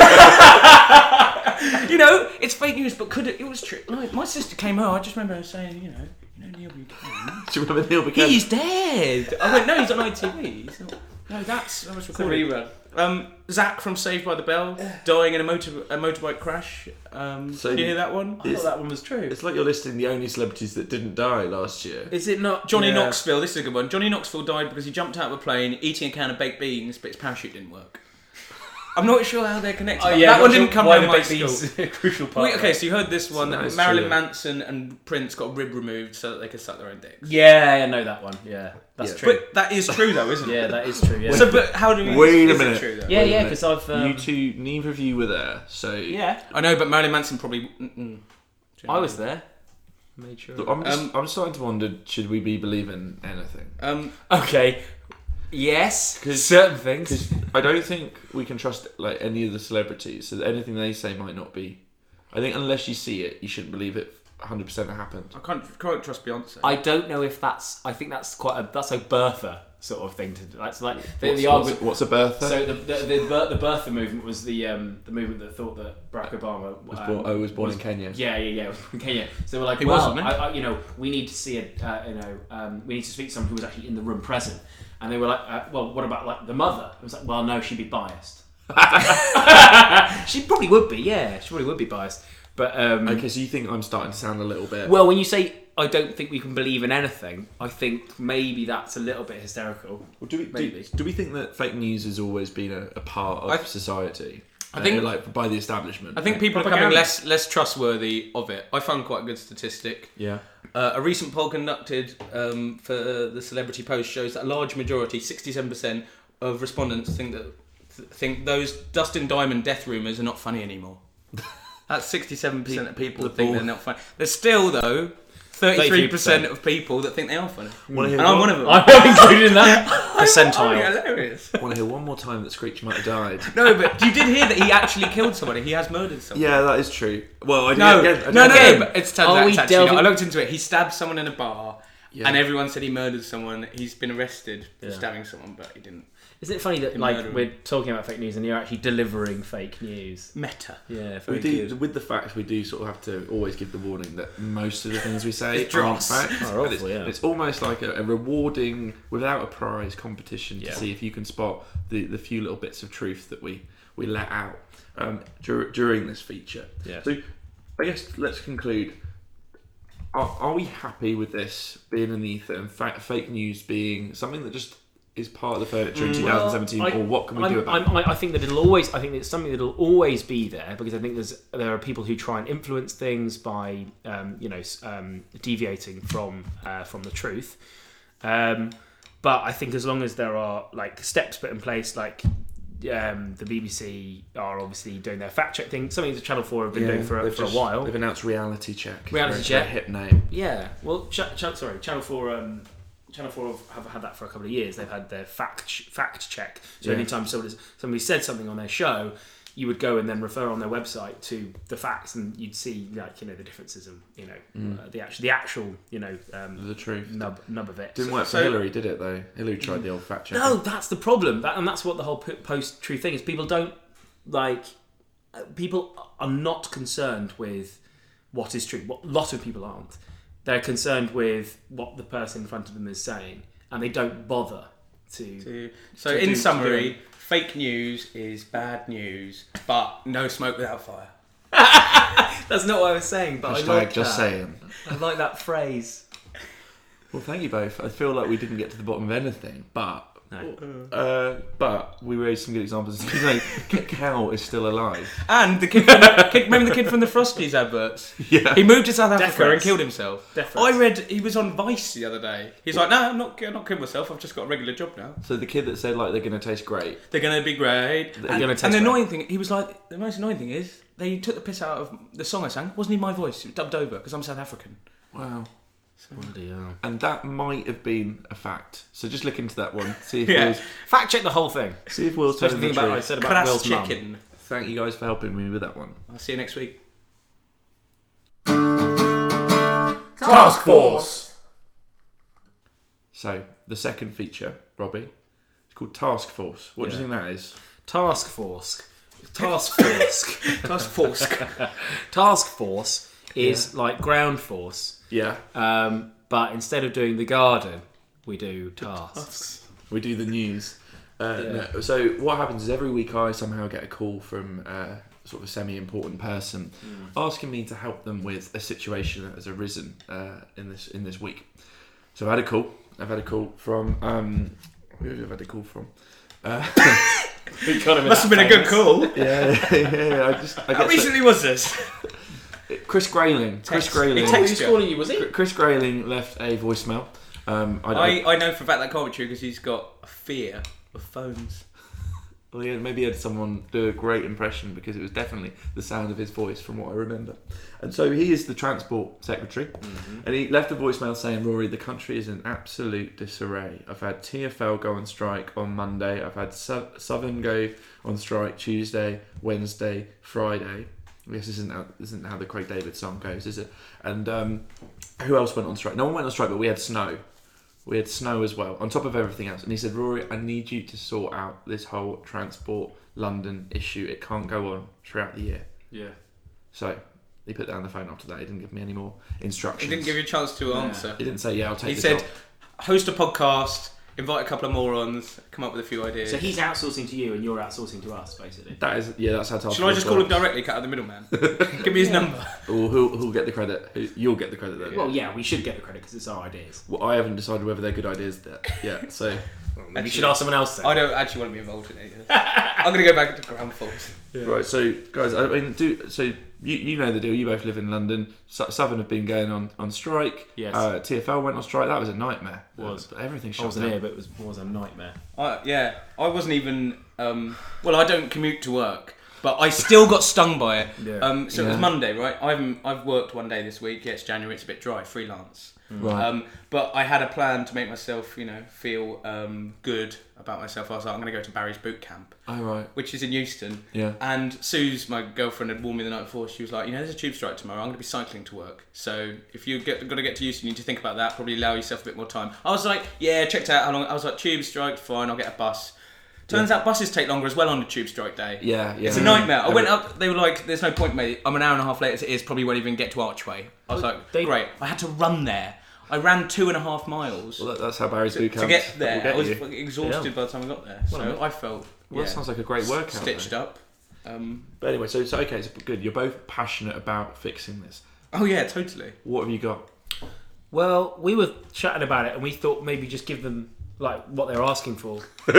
[SPEAKER 2] It's fake news, but it was true. My sister came home. I just remember her saying, Neil Buchanan.
[SPEAKER 1] Do you remember Neil Buchanan?
[SPEAKER 2] He's dead. I went, no, he's on ITV. He's not. No, that was recorded.
[SPEAKER 3] It's a rerun.
[SPEAKER 2] Zach from Saved by the Bell dying in a motorbike crash. Did you hear that one?
[SPEAKER 3] I thought that one was true.
[SPEAKER 1] It's like you're listing the only celebrities that didn't die last year.
[SPEAKER 3] Is it not?
[SPEAKER 2] Johnny Knoxville. This is a good one. Johnny Knoxville died because he jumped out of a plane eating a can of baked beans, but his parachute didn't work. I'm not sure how they're connected. That one didn't come out of my school.
[SPEAKER 3] A crucial part.
[SPEAKER 2] Okay, so you heard this one.
[SPEAKER 1] That
[SPEAKER 2] Marilyn Manson and Prince got a rib removed so that they could suck their own dicks.
[SPEAKER 3] Yeah, I know that one. Yeah, that's true.
[SPEAKER 2] But that is true though, isn't it?
[SPEAKER 3] Yeah, that is true. Yeah.
[SPEAKER 2] So, but how do we...
[SPEAKER 1] Wait a
[SPEAKER 2] is
[SPEAKER 1] minute.
[SPEAKER 2] It true, though?
[SPEAKER 3] Yeah, because I've...
[SPEAKER 1] You two, neither of you were there, so...
[SPEAKER 3] Yeah.
[SPEAKER 2] I know, but Marilyn Manson probably...
[SPEAKER 3] I was there. Made sure.
[SPEAKER 1] Look, I'm starting to wonder, should we be believing anything?
[SPEAKER 3] Okay. Yes, certain things.
[SPEAKER 1] Because I don't think we can trust any of the celebrities, so anything they say might not be. I think unless you see it, you shouldn't believe it 100% happened.
[SPEAKER 2] I can't trust Beyonce.
[SPEAKER 3] I don't know if that's... I think that's that's a birther sort of thing to do. That's the argument.
[SPEAKER 1] What's a birther?
[SPEAKER 3] So the birther movement was the movement that thought that Barack Obama
[SPEAKER 1] was born in Kenya.
[SPEAKER 3] Yeah, was in Kenya. So they were like,
[SPEAKER 2] he wasn't.
[SPEAKER 3] We need to see we need to speak to someone who was actually in the room present. And they were like, what about the mother? It was like, well, no, she'd be biased. She probably would be, yeah. She probably would be biased. But
[SPEAKER 1] okay, so you think I'm starting to sound a little bit...
[SPEAKER 3] Well, when you say, I don't think we can believe in anything, I think maybe that's a little bit hysterical.
[SPEAKER 1] Well, do we think that fake news has always been a part of society? I think by the establishment.
[SPEAKER 2] I think people are becoming less trustworthy of it. I found quite a good statistic.
[SPEAKER 1] Yeah.
[SPEAKER 2] A recent poll conducted for the Celebrity Post shows that a large majority, 67% of respondents, think those Dustin Diamond death rumours are not funny anymore. That's 67% of people think they're not funny. There's still, though, 33% of people that think they are funny.
[SPEAKER 1] And
[SPEAKER 2] I'm one of them.
[SPEAKER 3] I'm included in that
[SPEAKER 2] I'm
[SPEAKER 3] percentile.
[SPEAKER 2] hilarious.
[SPEAKER 1] Want to hear one more time that Screech might have died?
[SPEAKER 2] No, but you did hear that he actually killed somebody. He has murdered someone.
[SPEAKER 1] Yeah, that is true. Well, I
[SPEAKER 2] No,
[SPEAKER 1] didn't
[SPEAKER 2] no,
[SPEAKER 1] get
[SPEAKER 2] but it's
[SPEAKER 3] Are we
[SPEAKER 2] actually
[SPEAKER 3] delving-
[SPEAKER 2] not. I looked into it. He stabbed someone in a bar,
[SPEAKER 1] Yeah.
[SPEAKER 2] and everyone said he murdered someone. He's been arrested for
[SPEAKER 3] Yeah.
[SPEAKER 2] stabbing someone, but he didn't.
[SPEAKER 3] Isn't it funny that
[SPEAKER 2] murder him.
[SPEAKER 3] we're talking about fake news and you're actually delivering fake news?
[SPEAKER 2] Meta.
[SPEAKER 3] Yeah,
[SPEAKER 1] We
[SPEAKER 3] very
[SPEAKER 1] do,
[SPEAKER 3] good.
[SPEAKER 1] with the facts, we do sort of have to always give the warning that most of the things we say
[SPEAKER 2] It's
[SPEAKER 1] aren't
[SPEAKER 2] dross.
[SPEAKER 1] facts.
[SPEAKER 3] Oh,
[SPEAKER 1] but
[SPEAKER 3] awful, yeah.
[SPEAKER 1] it's almost like a rewarding, without a prize, competition to
[SPEAKER 3] Yeah.
[SPEAKER 1] see if you can spot the few little bits of truth that we let out during this feature.
[SPEAKER 3] Yeah.
[SPEAKER 1] So I guess let's conclude. Are we happy with this being in the ether and fake news being something that just is part of the furniture in 2017, or what can we do about it?
[SPEAKER 3] I think that it'll always. I think it's something that'll always be there because I think there are people who try and influence things by deviating from the truth. But I think as long as there are like steps put in place, like the BBC are obviously doing their fact check thing, something that Channel 4 have been doing for a while.
[SPEAKER 1] They've announced reality check.
[SPEAKER 3] Reality
[SPEAKER 1] Very-
[SPEAKER 3] check.
[SPEAKER 1] very hip name.
[SPEAKER 3] Yeah, well, Channel 4. Channel 4 have had that for a couple of years. They've had their fact check. So
[SPEAKER 1] Yeah.
[SPEAKER 3] anytime somebody said something on their show, you would go and then refer on their website to the facts, and you'd see the differences and the actual
[SPEAKER 1] The truth.
[SPEAKER 3] nub of it.
[SPEAKER 1] Didn't work for Hillary, did it though? Hillary tried the old fact check.
[SPEAKER 3] No, that's the problem, and that's what the whole post-truth thing is. People don't people are not concerned with what is true. What a lot of people aren't. They're concerned with what the person in front of them is saying, and they don't bother to.
[SPEAKER 2] So in summary, fake news is bad news, but no smoke without fire.
[SPEAKER 3] That's not what I was saying, but
[SPEAKER 1] Hashtag
[SPEAKER 3] I like
[SPEAKER 1] just
[SPEAKER 3] that.
[SPEAKER 1] saying.
[SPEAKER 3] I like that phrase.
[SPEAKER 1] Well, thank you both. I feel like we didn't get to the bottom of anything, but but we raised some good examples. Cal is still alive.
[SPEAKER 2] And the kid, remember the kid from the Frosties adverts?
[SPEAKER 1] Yeah.
[SPEAKER 2] He moved to South Africa
[SPEAKER 3] Death
[SPEAKER 2] and killed himself.
[SPEAKER 3] Death threats.
[SPEAKER 2] I read he was on Vice the other day. He's like, no, I'm not killing myself. I've just got a regular job now.
[SPEAKER 1] So the kid that said like they're going to taste great.
[SPEAKER 2] They're going to be great.
[SPEAKER 3] They're gonna taste
[SPEAKER 2] and the
[SPEAKER 3] great.
[SPEAKER 2] annoying thing, he was like, the most annoying thing is they took the piss out of the song I sang. It wasn't even my voice. It was dubbed over because I'm South African.
[SPEAKER 1] Wow.
[SPEAKER 3] Bloody hell.
[SPEAKER 1] And that might have been a fact. So just look into that one. See if
[SPEAKER 2] Yeah.
[SPEAKER 1] Will's,
[SPEAKER 3] Fact check the whole thing.
[SPEAKER 1] see if Will's telling
[SPEAKER 3] Especially
[SPEAKER 1] the
[SPEAKER 3] the thing about what I
[SPEAKER 1] truth.
[SPEAKER 3] said about
[SPEAKER 2] Crass
[SPEAKER 3] Will's mum.
[SPEAKER 2] chicken.
[SPEAKER 1] Thank you guys for helping me with that one.
[SPEAKER 2] I'll see you next week.
[SPEAKER 4] Task Force!
[SPEAKER 1] So the second feature, Robbie, it's called Task Force. What do you think that is?
[SPEAKER 3] Task Force. Task Force.
[SPEAKER 2] Task Force.
[SPEAKER 3] Task Force is like ground force,
[SPEAKER 1] Yeah.
[SPEAKER 3] but instead of doing the garden, we do tasks.
[SPEAKER 1] We do the news. No. So what happens is every week I somehow get a call from sort of a semi-important person asking me to help them with a situation that has arisen in this week. So I've had a call from who have I had a call from?
[SPEAKER 2] Must have been a good call.
[SPEAKER 1] Yeah. I
[SPEAKER 2] How
[SPEAKER 1] get
[SPEAKER 2] recently was this?
[SPEAKER 1] Chris Grayling. Chris Grayling.
[SPEAKER 2] He texted you.
[SPEAKER 3] calling you, was he?
[SPEAKER 1] Chris Grayling left a voicemail.
[SPEAKER 2] I know for a fact that can't be true because he's got a fear of phones.
[SPEAKER 1] Well, yeah, maybe he had someone do a great impression because it was definitely the sound of his voice from what I remember. And so he is the Transport Secretary, and he left a voicemail saying, Rory, the country is in absolute disarray. I've had TfL go on strike on Monday. I've had Southern go on strike Tuesday, Wednesday, Friday. I guess this isn't how the Craig David song goes, is it? And who else went on strike? No one went on strike, but we had snow. We had snow as well, on top of everything else. And he said, Rory, I need you to sort out this whole Transport London issue. It can't go on throughout the year.
[SPEAKER 3] Yeah.
[SPEAKER 1] So he put down the phone after that. He didn't give me any more
[SPEAKER 2] He
[SPEAKER 1] instructions.
[SPEAKER 2] didn't give you a chance to answer.
[SPEAKER 1] He didn't say, yeah, I'll take
[SPEAKER 2] He
[SPEAKER 1] the
[SPEAKER 2] said,
[SPEAKER 1] job.
[SPEAKER 2] host a podcast, invite a couple of morons, come up with a few ideas.
[SPEAKER 3] So he's outsourcing to you, and you're outsourcing to us, basically.
[SPEAKER 1] That's how Task
[SPEAKER 2] Shall I
[SPEAKER 1] Force
[SPEAKER 2] just call him
[SPEAKER 1] works.
[SPEAKER 2] directly, cut out the middleman? Give me his number.
[SPEAKER 1] Or who'll get the credit? You'll get the credit then.
[SPEAKER 3] Well, yeah, we should get the credit because it's our ideas.
[SPEAKER 1] Well, I haven't decided whether they're good ideas yet. So
[SPEAKER 3] Maybe you should ask someone else then.
[SPEAKER 2] I don't actually want to be involved in it. I'm going to go back to ground force.
[SPEAKER 1] right, so guys, I mean, you know the deal. You both live in London. Southern have been going on strike.
[SPEAKER 3] Yes.
[SPEAKER 1] TfL went on strike. That was a nightmare.
[SPEAKER 3] Was.
[SPEAKER 1] Everything
[SPEAKER 3] I
[SPEAKER 1] shut
[SPEAKER 3] wasn't
[SPEAKER 1] down.
[SPEAKER 3] here, but it was a nightmare.
[SPEAKER 2] Yeah, I wasn't even. Well, I don't commute to work, but I still got stung by it.
[SPEAKER 3] Yeah.
[SPEAKER 2] So it was Monday, right? I've worked one day this week. Yeah, it's January. It's a bit dry, freelance.
[SPEAKER 1] Right.
[SPEAKER 2] But I had a plan to make myself, feel good about myself. I was like, I'm going to go to Barry's boot camp,
[SPEAKER 1] Oh, right.
[SPEAKER 2] which is in Euston.
[SPEAKER 1] Yeah.
[SPEAKER 2] And Sue's, my girlfriend, had warned me the night before. She was like, there's a tube strike tomorrow. I'm going to be cycling to work. So if you've got to get to Euston, you need to think about that. Probably allow yourself a bit more time. I was like, yeah, checked out how long. I was like, tube strike, fine. I'll get a bus. Turns out buses take longer as well on the tube strike day.
[SPEAKER 1] Yeah.
[SPEAKER 2] It's a nightmare. I went up, they were like, there's no point, mate. I'm an hour and a half late as it is, probably won't even get to Archway. I was like, great. I had to run there. I ran 2.5 miles
[SPEAKER 1] Well, that's how Barry's boot camp
[SPEAKER 2] to get there. I was
[SPEAKER 1] you.
[SPEAKER 2] fucking exhausted by the time I got there. So I felt
[SPEAKER 1] Well, that sounds like a great workout.
[SPEAKER 2] stitched
[SPEAKER 1] though.
[SPEAKER 2] up.
[SPEAKER 1] But anyway, so okay, so good. You're both passionate about fixing this.
[SPEAKER 2] Oh yeah, totally.
[SPEAKER 1] What have you got?
[SPEAKER 3] Well, we were chatting about it, and we thought maybe just give them like what they're asking for.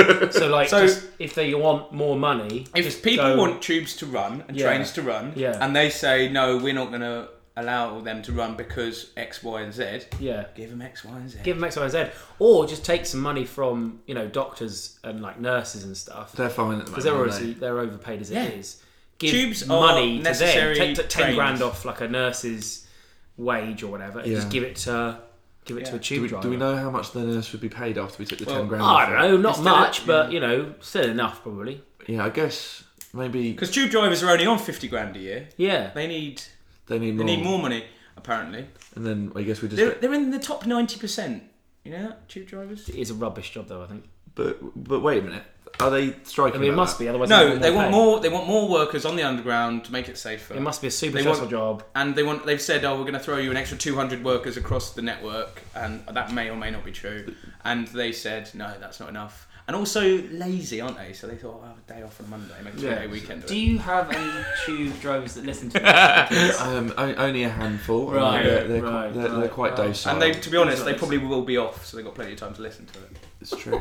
[SPEAKER 3] So just, if they want more money,
[SPEAKER 2] If people want tubes to run and trains to run, and they say no, we're not going to allow them to run because X, Y, and Z.
[SPEAKER 3] Yeah,
[SPEAKER 2] give them X, Y, and Z.
[SPEAKER 3] Give them X, Y, and Z, or just take some money from doctors and like nurses and stuff.
[SPEAKER 1] They're fine at the moment.
[SPEAKER 3] Because they're overpaid as it is. Give
[SPEAKER 2] tubes
[SPEAKER 3] money
[SPEAKER 2] are necessary.
[SPEAKER 3] To them. Take 10 grand off like a nurse's wage or whatever, and just give it to a tube driver.
[SPEAKER 1] Do we know how much the nurse would be paid after we took the 10 grand?
[SPEAKER 3] I don't know, not much, but still enough probably.
[SPEAKER 1] Yeah, I guess maybe
[SPEAKER 2] because tube drivers are only on 50 grand a year.
[SPEAKER 3] Yeah,
[SPEAKER 2] they need
[SPEAKER 1] more.
[SPEAKER 2] more money apparently.
[SPEAKER 1] And then I guess we just
[SPEAKER 2] they're in the top 90%. You know that, tube drivers?
[SPEAKER 3] It is a rubbish job though, I think.
[SPEAKER 1] But wait a minute. Are they striking?
[SPEAKER 3] I mean, it must be. Otherwise,
[SPEAKER 2] no. They want more. They want more workers on the underground to make it safer.
[SPEAKER 3] It must be a super stressful job.
[SPEAKER 2] And they've said, we're going to throw you an extra 200 workers across the network, and that may or may not be true. And they said, no, that's not enough. And also lazy, aren't they? So they thought, I'll have a day off on a Monday, make a 2-day weekend.
[SPEAKER 5] Do you have any tube drivers that listen to this?
[SPEAKER 1] Only a handful.
[SPEAKER 3] Right.
[SPEAKER 1] They're quite docile.
[SPEAKER 2] And to be honest, they probably will be off, so they've got plenty of time to listen to it.
[SPEAKER 1] It's true.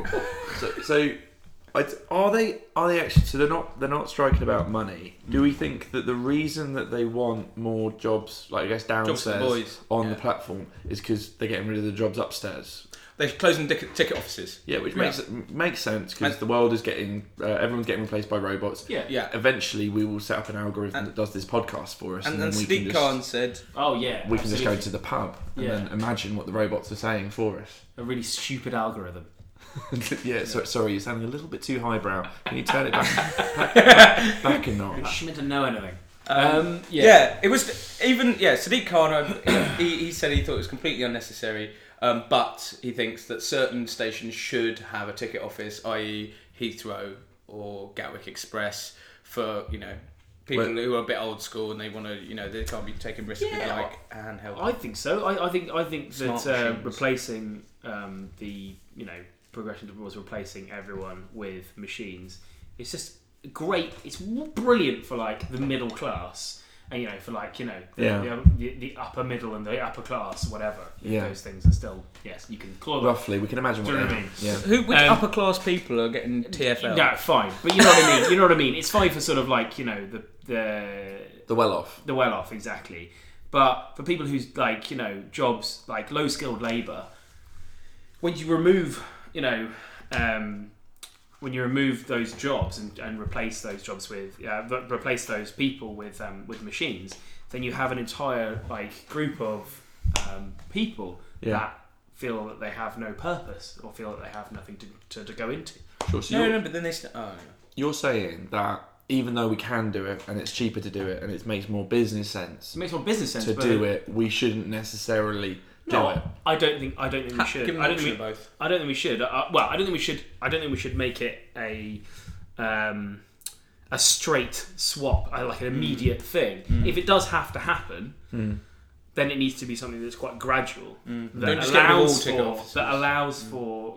[SPEAKER 1] so are they actually? So they're not striking about money. Do we think that the reason that they want more jobs, like I guess downstairs on the platform, is because they're getting rid of the jobs upstairs?
[SPEAKER 2] They're closing ticket offices.
[SPEAKER 1] Yeah, which makes sense because the world is getting everyone's getting replaced by robots.
[SPEAKER 2] Yeah.
[SPEAKER 1] Eventually, we will set up an algorithm that does this podcast for us,
[SPEAKER 2] and
[SPEAKER 1] then
[SPEAKER 2] then
[SPEAKER 1] we
[SPEAKER 2] Sadiq Khan said,
[SPEAKER 3] "Oh yeah,
[SPEAKER 1] we can just go to the pub and then imagine what the robots are saying for us."
[SPEAKER 3] A really stupid algorithm.
[SPEAKER 1] Sorry, you're sounding a little bit too highbrow. Can you turn it back a notch?
[SPEAKER 3] She meant to know anything.
[SPEAKER 2] It was Sadiq Khan. He said he thought it was completely unnecessary, but he thinks that certain stations should have a ticket office, i.e. Heathrow or Gatwick Express, for people who are a bit old school and they want to, they can't be taking risks with handheld.
[SPEAKER 3] I think so. I think that
[SPEAKER 2] machines.
[SPEAKER 3] replacing the progression towards replacing everyone with machines, it's just great. It's brilliant for like the middle class, and the upper middle and the upper class, whatever. Those things are still you can call them.
[SPEAKER 1] Roughly, we can imagine what they mean. Yeah.
[SPEAKER 2] Which upper class people are getting TFL?
[SPEAKER 3] No, fine, but you know what I mean. You know what I mean. It's fine for sort of like the
[SPEAKER 1] well off.
[SPEAKER 3] The well off, exactly. But for people who's like jobs like low skilled labour, when you remove those jobs and replace those jobs with replace those people with machines, then you have an entire group of people that feel that they have no purpose or feel that they have nothing to go into.
[SPEAKER 1] Sure. So
[SPEAKER 2] but then they
[SPEAKER 1] you're saying that even though we can do it and it's cheaper to do it and it makes more business sense, to do it, we shouldn't necessarily do it.
[SPEAKER 3] I don't think we should. I don't think we should. I don't think we should make it a straight swap, like an immediate thing. If it does have to happen, then it needs to be something that's quite gradual. That allows for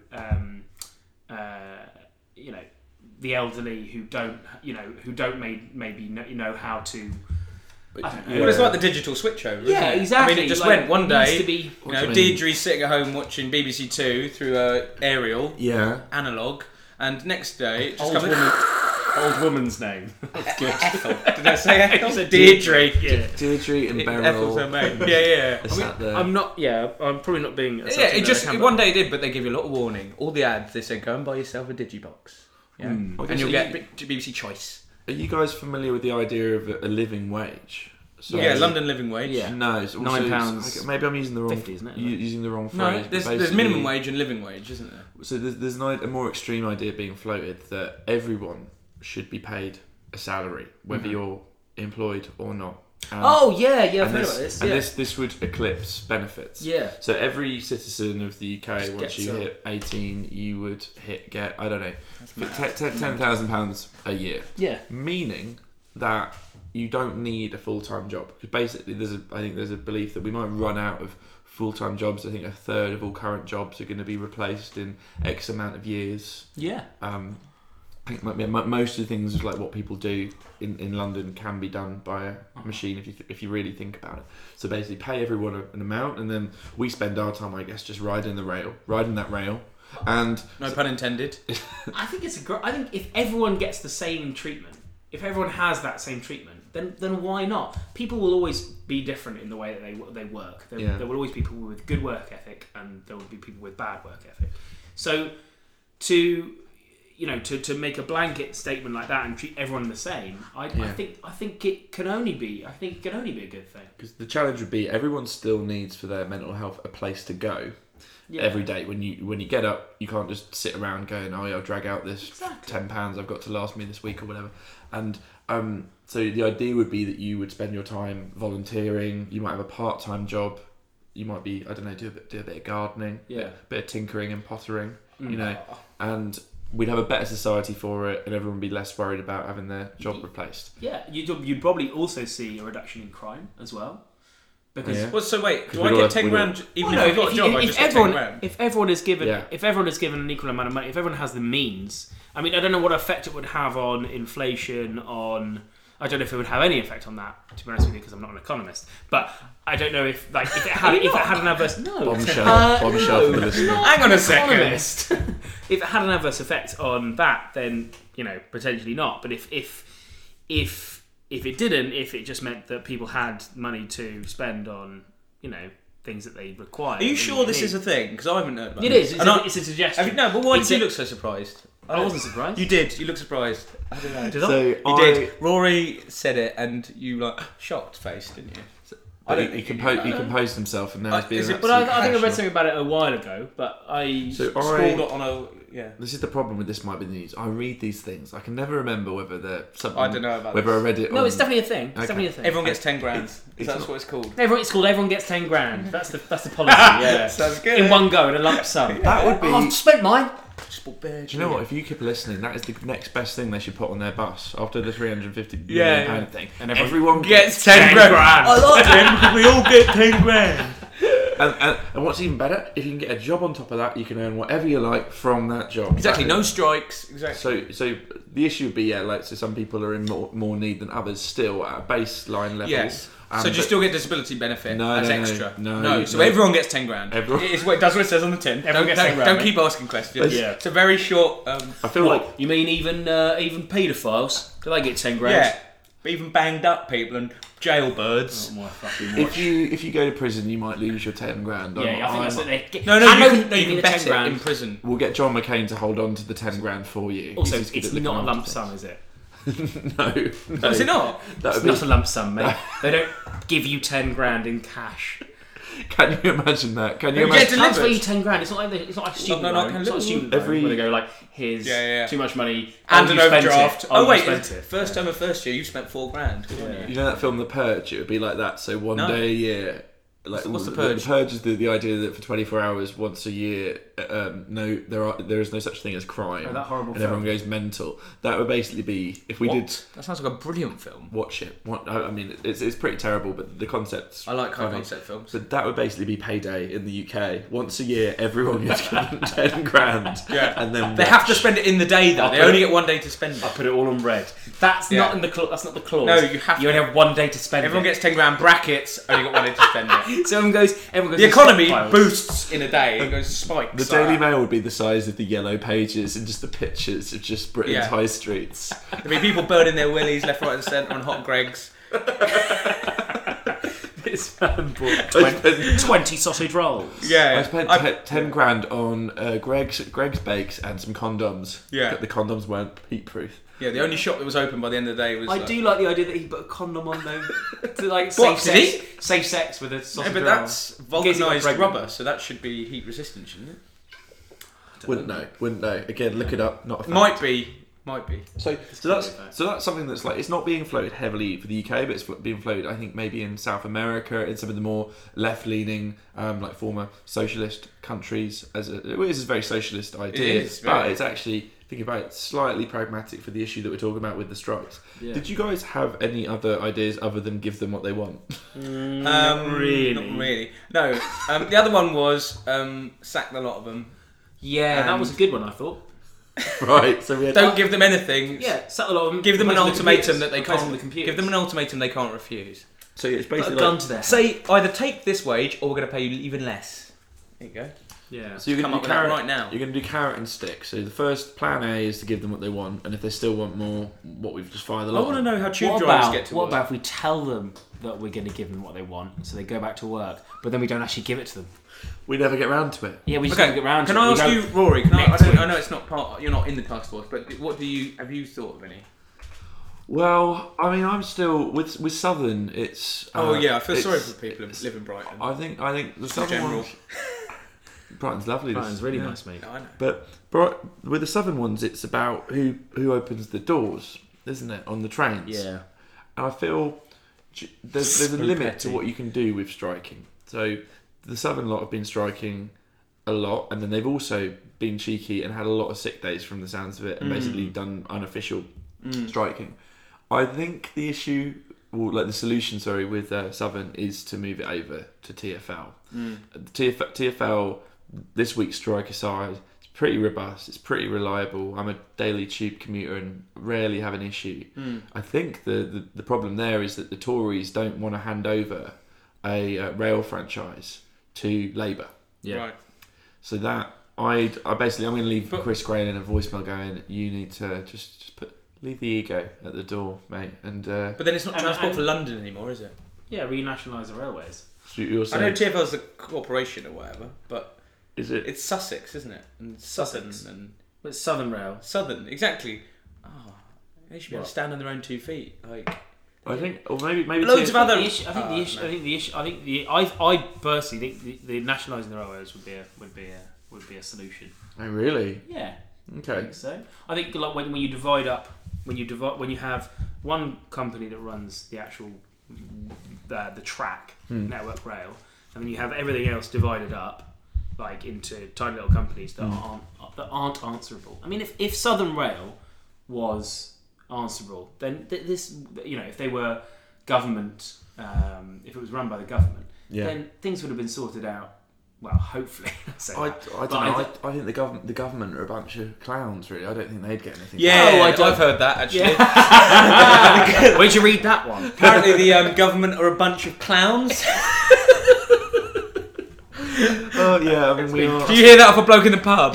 [SPEAKER 3] the elderly who don't maybe know how to.
[SPEAKER 2] Well, it's like the digital switchover, isn't it?
[SPEAKER 3] Exactly.
[SPEAKER 2] I mean, it just went one day. Deirdre's sitting at home watching BBC Two through a aerial, analog, and next day it just
[SPEAKER 3] old woman's name.
[SPEAKER 2] That's good. Did I say Ethel? Deirdre.
[SPEAKER 3] Yeah.
[SPEAKER 1] Deirdre and Beryl.
[SPEAKER 2] Ethel's her main. Yeah.
[SPEAKER 3] I'm probably not being.
[SPEAKER 2] It just one day it did, but they give you a lot of warning. All the ads they said, go and buy yourself a Digibox, and you'll get BBC Choice.
[SPEAKER 1] Are you guys familiar with the idea of a living wage? So
[SPEAKER 2] Yeah, London living wage.
[SPEAKER 3] Yeah.
[SPEAKER 1] No, it's also,
[SPEAKER 3] £9.
[SPEAKER 1] Maybe I'm using the wrong
[SPEAKER 3] 50, isn't it?
[SPEAKER 1] using the wrong phrase.
[SPEAKER 2] No,
[SPEAKER 1] but
[SPEAKER 2] there's
[SPEAKER 1] basically-
[SPEAKER 2] minimum wage and living wage, isn't there?
[SPEAKER 1] So there's a more extreme idea being floated that everyone should be paid a salary, whether you're employed or not.
[SPEAKER 3] Oh yeah, I've
[SPEAKER 1] and
[SPEAKER 3] heard
[SPEAKER 1] this,
[SPEAKER 3] about this.
[SPEAKER 1] and
[SPEAKER 3] Yeah.
[SPEAKER 1] this would eclipse benefits.
[SPEAKER 3] Yeah.
[SPEAKER 1] So every citizen of the UK, once
[SPEAKER 3] gets
[SPEAKER 1] you
[SPEAKER 3] a-
[SPEAKER 1] hit 18, you would get I don't know, £10,000 a year.
[SPEAKER 3] Yeah.
[SPEAKER 1] Meaning that you don't need a full-time job, because basically I think there's a belief that we might run out of full-time jobs. I think a third of all current jobs are going to be replaced in X amount of years.
[SPEAKER 3] Yeah.
[SPEAKER 1] I think most of the things like what people do in London can be done by a machine if you really think about it. So basically, pay everyone an amount, and then we spend our time, I guess, just riding that rail. And
[SPEAKER 2] No pun intended.
[SPEAKER 3] I think I think if everyone gets the same treatment, if everyone has that same treatment, then why not? People will always be different in the way that they work. There will always be people with good work ethic, and there will be people with bad work ethic. So to make a blanket statement like that and treat everyone the same, I think it can only be a good thing.
[SPEAKER 1] because the challenge would be everyone still needs for their mental health a place to go.
[SPEAKER 3] Yeah.
[SPEAKER 1] Every day when you get up, you can't just sit around going, oh yeah, I'll drag out this £10 I've got to last me this week or whatever. And so the idea would be that you would spend your time volunteering. You might have a part-time job. You might be, I don't know, do a bit of gardening, a bit of tinkering and pottering, and we'd have a better society for it, and everyone would be less worried about having their job replaced.
[SPEAKER 3] Yeah, you'd probably also see a reduction in crime as well. Because
[SPEAKER 2] Well, so wait, do
[SPEAKER 1] We'd
[SPEAKER 2] I
[SPEAKER 1] all
[SPEAKER 2] get
[SPEAKER 1] have-
[SPEAKER 2] 10
[SPEAKER 1] we'd
[SPEAKER 2] grand even if I've got a job? I just get 10 grand.
[SPEAKER 3] if everyone is given
[SPEAKER 1] Yeah.
[SPEAKER 3] if everyone is given an equal amount of money, if everyone has the means, I mean, I don't know what effect it would have on inflation. I don't know if it would have any effect on that, to be honest with you, because I'm not an economist. But I don't know if it had an adverse
[SPEAKER 1] Bombshell for the listener.
[SPEAKER 2] Hang on a second.
[SPEAKER 3] economist. If it had an adverse effect on that, then potentially not. But if it didn't, if it just meant that people had money to spend on things that they require.
[SPEAKER 2] Are you sure this is a thing? Because I haven't heard about
[SPEAKER 3] It
[SPEAKER 2] this.
[SPEAKER 3] is. It's a
[SPEAKER 2] But
[SPEAKER 3] suggestion.
[SPEAKER 2] why
[SPEAKER 3] It's
[SPEAKER 2] did you
[SPEAKER 3] a-
[SPEAKER 2] look so surprised?
[SPEAKER 3] I wasn't surprised.
[SPEAKER 2] You did. You looked surprised. I don't know.
[SPEAKER 3] Did I?
[SPEAKER 1] So
[SPEAKER 2] You did. Rory said it, and you shocked face, didn't you? I don't
[SPEAKER 1] he
[SPEAKER 2] think
[SPEAKER 1] composed himself, and now he's being
[SPEAKER 2] is it-
[SPEAKER 1] absolutely
[SPEAKER 3] But I think I read
[SPEAKER 1] passionate.
[SPEAKER 3] something about it a while ago. But I
[SPEAKER 1] So
[SPEAKER 2] scrawled on a
[SPEAKER 1] This is the problem with This Might Be the News. I read these things. I can never remember whether they're something.
[SPEAKER 2] I don't know about
[SPEAKER 1] whether
[SPEAKER 2] this.
[SPEAKER 1] I read it.
[SPEAKER 3] no,
[SPEAKER 1] on,
[SPEAKER 3] it's definitely a thing. It's
[SPEAKER 1] Okay.
[SPEAKER 3] definitely a thing.
[SPEAKER 2] Everyone gets 10 grand.
[SPEAKER 1] it's
[SPEAKER 2] That's
[SPEAKER 1] not-
[SPEAKER 2] what it's called.
[SPEAKER 3] Everyone gets 10 grand. That's the policy. Yeah,
[SPEAKER 2] Sounds good.
[SPEAKER 3] in one go in a lump sum.
[SPEAKER 1] That would be.
[SPEAKER 3] Oh, I've spent mine.
[SPEAKER 1] Do you know what? If you keep listening, that is the next best thing they should put on their bus after the 350 million pound thing.
[SPEAKER 3] And
[SPEAKER 1] everyone
[SPEAKER 2] Gets 10 grand.
[SPEAKER 3] I
[SPEAKER 2] like it. We all get 10 grand.
[SPEAKER 1] And what's even better, if you can get a job on top of that, you can earn whatever you like from that job.
[SPEAKER 2] Exactly.
[SPEAKER 1] That
[SPEAKER 2] No
[SPEAKER 1] is-
[SPEAKER 2] strikes. Exactly.
[SPEAKER 1] So the issue would be so some people are in more need than others still at a baseline level.
[SPEAKER 2] Yes. So do you
[SPEAKER 1] but-
[SPEAKER 2] still get disability benefit
[SPEAKER 1] No,
[SPEAKER 2] as
[SPEAKER 1] no,
[SPEAKER 2] extra?
[SPEAKER 1] no,
[SPEAKER 2] So
[SPEAKER 1] no.
[SPEAKER 2] everyone gets 10 grand.
[SPEAKER 1] Everyone-
[SPEAKER 2] It is what it says on the tin.
[SPEAKER 3] Everyone gets 10 grand,
[SPEAKER 2] Don't
[SPEAKER 3] mate.
[SPEAKER 2] keep asking questions.
[SPEAKER 3] Yeah.
[SPEAKER 2] It's a very short.
[SPEAKER 1] I feel like
[SPEAKER 3] You mean even paedophiles? Do they get 10 grand?
[SPEAKER 2] Yeah. But even banged up people and jailbirds.
[SPEAKER 3] Oh my fucking
[SPEAKER 1] if you go to prison, you might lose your 10 grand.
[SPEAKER 3] Yeah, I think that's what they get.
[SPEAKER 2] No,
[SPEAKER 3] Hand
[SPEAKER 2] you
[SPEAKER 3] over-
[SPEAKER 2] can
[SPEAKER 3] give me
[SPEAKER 2] bet
[SPEAKER 3] the 10
[SPEAKER 2] it
[SPEAKER 3] grand.
[SPEAKER 2] in prison.
[SPEAKER 1] We'll get John McCain to hold on to the 10 grand for you.
[SPEAKER 3] Also,
[SPEAKER 1] He's just good
[SPEAKER 3] it's
[SPEAKER 1] at looking
[SPEAKER 3] not a
[SPEAKER 1] after
[SPEAKER 3] lump
[SPEAKER 1] things.
[SPEAKER 3] sum, is it?
[SPEAKER 1] No.
[SPEAKER 2] Is it not?
[SPEAKER 1] That
[SPEAKER 3] It's
[SPEAKER 1] would be,
[SPEAKER 3] not a lump sum, mate. They don't give you 10 grand in cash.
[SPEAKER 1] can you imagine that? Can you
[SPEAKER 2] You
[SPEAKER 1] imagine?
[SPEAKER 2] get
[SPEAKER 3] Transfer
[SPEAKER 2] delivered.
[SPEAKER 3] you 10 grand. It's not like a student
[SPEAKER 2] no,
[SPEAKER 3] loan.
[SPEAKER 2] no,
[SPEAKER 3] It's not a student
[SPEAKER 1] every-
[SPEAKER 3] loan where they go like, here's
[SPEAKER 2] Yeah.
[SPEAKER 3] too much money
[SPEAKER 2] And
[SPEAKER 3] oh,
[SPEAKER 2] an
[SPEAKER 3] you spent
[SPEAKER 2] overdraft.
[SPEAKER 3] it.
[SPEAKER 2] Oh,
[SPEAKER 3] you
[SPEAKER 2] wait.
[SPEAKER 3] spent it.
[SPEAKER 2] First time of first year, you spent 4 grand. Good on you.
[SPEAKER 1] You know that film The Purge? It would be like that. So one
[SPEAKER 2] No.
[SPEAKER 1] day a year. Like,
[SPEAKER 2] What's The Purge?
[SPEAKER 1] The Purge is the idea that for 24 hours once a year, there is no such thing as crime.
[SPEAKER 3] Oh, that horrible
[SPEAKER 1] and everyone goes mental. That would basically be if we
[SPEAKER 2] What?
[SPEAKER 1] did
[SPEAKER 2] That sounds like a brilliant film.
[SPEAKER 1] watch it. I mean, it's pretty terrible, but the concept's
[SPEAKER 2] I like high
[SPEAKER 1] funny.
[SPEAKER 2] concept films.
[SPEAKER 1] But that would basically be payday in the UK. Once a year, everyone gets given 10 grand.
[SPEAKER 2] Yeah.
[SPEAKER 1] And then
[SPEAKER 2] They have to spend it in the day though.
[SPEAKER 3] I'll
[SPEAKER 2] They
[SPEAKER 3] put
[SPEAKER 2] only
[SPEAKER 3] it-
[SPEAKER 2] get 1 day to spend it.
[SPEAKER 3] I put it all on red. That's
[SPEAKER 2] Yeah.
[SPEAKER 3] not in the that's not the clause.
[SPEAKER 2] No, you have
[SPEAKER 3] You
[SPEAKER 2] to.
[SPEAKER 3] only have 1 day to spend
[SPEAKER 2] Everyone
[SPEAKER 3] it.
[SPEAKER 2] gets 10 grand brackets. Only got 1 day to spend it.
[SPEAKER 3] So everyone goes
[SPEAKER 2] The
[SPEAKER 3] to
[SPEAKER 2] economy
[SPEAKER 3] stockpiles.
[SPEAKER 2] boosts in a day. It goes spikes.
[SPEAKER 1] The Daily Mail would be the size of the Yellow Pages and just the pictures of just Britain's
[SPEAKER 2] Yeah.
[SPEAKER 1] high streets.
[SPEAKER 2] There'll be people burning their willies left, right, and centre on hot Greggs.
[SPEAKER 3] This man bought 20 sausage rolls.
[SPEAKER 2] Yeah.
[SPEAKER 1] I spent 10 grand on Greg's Bakes and some condoms.
[SPEAKER 2] Yeah.
[SPEAKER 1] The condoms weren't heat-proof.
[SPEAKER 2] Yeah, the only shop that was open by the end of the day was.
[SPEAKER 3] I do like the idea that he put a condom on though to like
[SPEAKER 2] What,
[SPEAKER 3] safe sex with a sausage
[SPEAKER 2] Yeah, but
[SPEAKER 3] roll.
[SPEAKER 2] that's
[SPEAKER 3] In case he got
[SPEAKER 2] vulcanised
[SPEAKER 3] pregnant.
[SPEAKER 2] rubber, so that should be heat resistant, shouldn't it?
[SPEAKER 1] Wouldn't know. Again, look it up. Not a fact.
[SPEAKER 2] Might be.
[SPEAKER 1] So that's something that's like, it's not being floated heavily for the UK, but it's being floated, I think, maybe in South America, in some of the more left-leaning, like former socialist countries. This is a very socialist idea,
[SPEAKER 2] It is,
[SPEAKER 1] but
[SPEAKER 2] very.
[SPEAKER 1] it's actually, thinking about it, slightly pragmatic for the issue that we're talking about with the strikes.
[SPEAKER 3] Yeah.
[SPEAKER 1] Did you guys have any other ideas other than give them what they want?
[SPEAKER 3] Not really.
[SPEAKER 2] Not really. No. The other one was sack the lot of them.
[SPEAKER 3] Yeah, that was a good one, I thought.
[SPEAKER 1] Right. So we had
[SPEAKER 2] Don't give them anything.
[SPEAKER 3] Yeah, sack a lot of them.
[SPEAKER 2] Give them an
[SPEAKER 3] replace
[SPEAKER 2] ultimatum
[SPEAKER 3] the
[SPEAKER 2] that they
[SPEAKER 3] computers.
[SPEAKER 2] can't.
[SPEAKER 3] Replace the computers.
[SPEAKER 2] Give them an ultimatum they can't refuse.
[SPEAKER 1] So it's
[SPEAKER 3] Put a
[SPEAKER 1] basically
[SPEAKER 3] gun
[SPEAKER 1] like,
[SPEAKER 3] to their head.
[SPEAKER 2] Say either take this wage or we're going to pay you even less. There you go.
[SPEAKER 3] Yeah.
[SPEAKER 1] so you're
[SPEAKER 2] Come
[SPEAKER 1] going
[SPEAKER 2] up
[SPEAKER 1] to
[SPEAKER 2] with
[SPEAKER 1] do
[SPEAKER 2] that
[SPEAKER 1] carrot
[SPEAKER 2] right now.
[SPEAKER 1] You're going to do carrot and stick. So the first plan A is to give them what they want, and if they still want more, what we've just fired the
[SPEAKER 2] I
[SPEAKER 1] lot.
[SPEAKER 2] want to know how tube
[SPEAKER 3] What
[SPEAKER 2] drivers
[SPEAKER 3] about,
[SPEAKER 2] get to
[SPEAKER 3] what
[SPEAKER 2] work.
[SPEAKER 3] about if we tell them that we're going to give them what they want, so they go back to work, but then we don't actually give it to them?
[SPEAKER 1] We never get round to it.
[SPEAKER 3] Yeah, we just
[SPEAKER 2] Okay,
[SPEAKER 3] don't get round to
[SPEAKER 2] can
[SPEAKER 3] it.
[SPEAKER 2] I
[SPEAKER 3] We
[SPEAKER 2] ask
[SPEAKER 3] go,
[SPEAKER 2] you, Rory? I
[SPEAKER 3] next week.
[SPEAKER 2] know it's not part. You're not in the task force, but what have you thought of any?
[SPEAKER 1] Well, I mean, I'm still with Southern. It's
[SPEAKER 2] I feel sorry
[SPEAKER 1] it's-
[SPEAKER 2] for people who live in Brighton.
[SPEAKER 1] I think the Southern
[SPEAKER 2] general.
[SPEAKER 1] ones. Brighton's lovely.
[SPEAKER 3] Brighton's really
[SPEAKER 1] yeah.
[SPEAKER 3] nice, mate.
[SPEAKER 2] No, I know.
[SPEAKER 1] But with the Southern ones, it's about who opens the doors, isn't it, on the trains?
[SPEAKER 3] Yeah.
[SPEAKER 1] And I feel there's a
[SPEAKER 3] So
[SPEAKER 1] limit
[SPEAKER 3] petty.
[SPEAKER 1] to what you can do with striking. So the Southern lot have been striking a lot, and then they've also been cheeky and had a lot of sick days from the sounds of it, and basically done unofficial striking. I think the issue, the solution, with Southern is to move it over to TfL. TfL, this week's strike aside, it's pretty robust, it's pretty reliable. I'm a daily tube commuter and rarely have an issue. I think the problem there is that the Tories don't want to hand over a rail franchise to Labour.
[SPEAKER 3] Yeah.
[SPEAKER 2] Right.
[SPEAKER 1] So that I'm going to leave Chris Grayling in a voicemail going, you need to just leave the ego at the door, mate. And
[SPEAKER 2] But then it's not transport for London anymore, is it?
[SPEAKER 3] Yeah, renationalise the railways.
[SPEAKER 1] so you're
[SPEAKER 2] I know
[SPEAKER 1] saying,
[SPEAKER 2] TfL's a corporation or whatever, but
[SPEAKER 1] is it?
[SPEAKER 2] it's Sussex, isn't it? And Southern
[SPEAKER 3] Sussex.
[SPEAKER 2] and
[SPEAKER 3] But it's Southern Rail.
[SPEAKER 2] Southern, exactly. Oh, they should be able
[SPEAKER 3] What?
[SPEAKER 2] to stand on their own 2 feet. Like
[SPEAKER 1] I think, or maybe
[SPEAKER 2] loads of other.
[SPEAKER 3] The issue, I personally think the nationalising the railways would be a solution.
[SPEAKER 1] Oh, really?
[SPEAKER 3] Yeah. I
[SPEAKER 1] Okay.
[SPEAKER 3] think so. I think like when you divide up, when you have one company that runs the actual the track Network Rail, and then you have everything else divided up like into tiny little companies that aren't answerable. I mean, if Southern Rail was answerable, then this, if they were government, if it was run by the government, then things would have been sorted out. Well, hopefully.
[SPEAKER 1] I don't know. I think the government are a bunch of clowns. Really, I don't think they'd get anything.
[SPEAKER 2] Yeah,
[SPEAKER 3] I don't-
[SPEAKER 2] I've heard that actually.
[SPEAKER 3] Yeah. Where'd you read that one?
[SPEAKER 2] Apparently, the government are a bunch of clowns.
[SPEAKER 1] Oh yeah, I mean we are.
[SPEAKER 2] Do you hear that off a bloke in the pub?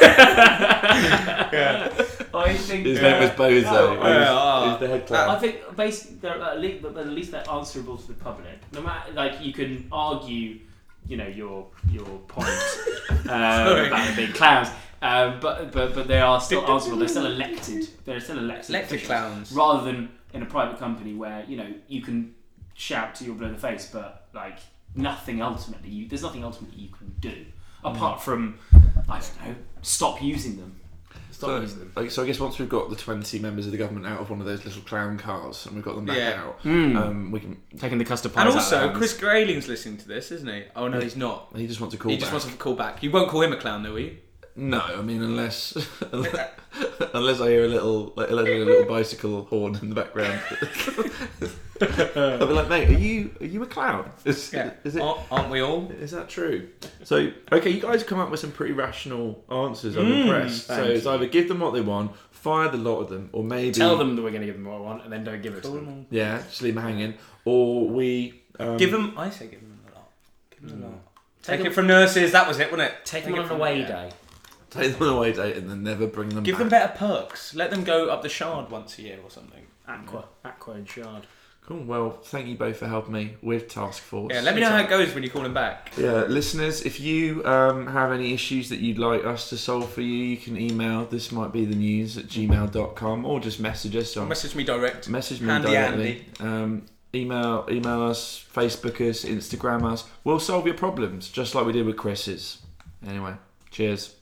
[SPEAKER 3] I think
[SPEAKER 1] His name was Bozo.
[SPEAKER 2] yeah.
[SPEAKER 1] He's the head clown.
[SPEAKER 3] I think basically, at least they're answerable to the public. No matter, like you can argue, your point about them being clowns, but they are still answerable. They're still elected. They're still elected.
[SPEAKER 2] Elected
[SPEAKER 3] officials,
[SPEAKER 2] clowns.
[SPEAKER 3] rather than in a private company where you can shout till you're blue in the face, but like nothing ultimately. There's nothing ultimately you can do apart from I don't know, stop using them.
[SPEAKER 1] So I guess once we've got the 20 members of the government out of one of those little clown cars and we've got them back out, we can.
[SPEAKER 3] Taking the custard
[SPEAKER 2] And
[SPEAKER 3] pies
[SPEAKER 2] also,
[SPEAKER 3] out of their
[SPEAKER 2] Chris
[SPEAKER 3] hands.
[SPEAKER 2] Grayling's listening to this, isn't he? Oh no, he's not.
[SPEAKER 1] He just wants to call.
[SPEAKER 2] He just wants to call back. You won't call him a clown, though, will you?
[SPEAKER 1] No, I mean unless I hear a little bicycle horn in the background. I'll be like, mate, are you a clown? Is it?
[SPEAKER 2] Aren't we all?
[SPEAKER 1] Is that true? So, okay, you guys come up with some pretty rational answers. I'm impressed. So it's either give them what they want, fire the lot of them, or maybe
[SPEAKER 3] Tell them that we're going to give them what they want, and then don't give it to them.
[SPEAKER 1] yeah, just leave them hanging, or we
[SPEAKER 2] Give them. I say give them a lot. Give them a lot. Take
[SPEAKER 3] them-
[SPEAKER 2] it from nurses. That was it, wasn't it?
[SPEAKER 3] Take
[SPEAKER 2] Take
[SPEAKER 3] them
[SPEAKER 2] it
[SPEAKER 3] on an
[SPEAKER 2] from-
[SPEAKER 3] away
[SPEAKER 2] yeah.
[SPEAKER 3] day.
[SPEAKER 1] take them away date and then never bring them.
[SPEAKER 2] Give
[SPEAKER 1] back.
[SPEAKER 2] them better perks. Let them go up the Shard once a year or something.
[SPEAKER 3] Aqua and Shard.
[SPEAKER 1] Cool. Well, thank you both for helping me with Task Force.
[SPEAKER 2] Yeah, let me know how it goes when you call him back.
[SPEAKER 1] Yeah, listeners, if you have any issues that you'd like us to solve for you, you can email thismightbethenews@gmail.com or just message us on.
[SPEAKER 2] Message me direct.
[SPEAKER 1] Message me
[SPEAKER 2] Handy
[SPEAKER 1] directly. Email us, Facebook us, Instagram us. We'll solve your problems just like we did with Chris's. Anyway, cheers.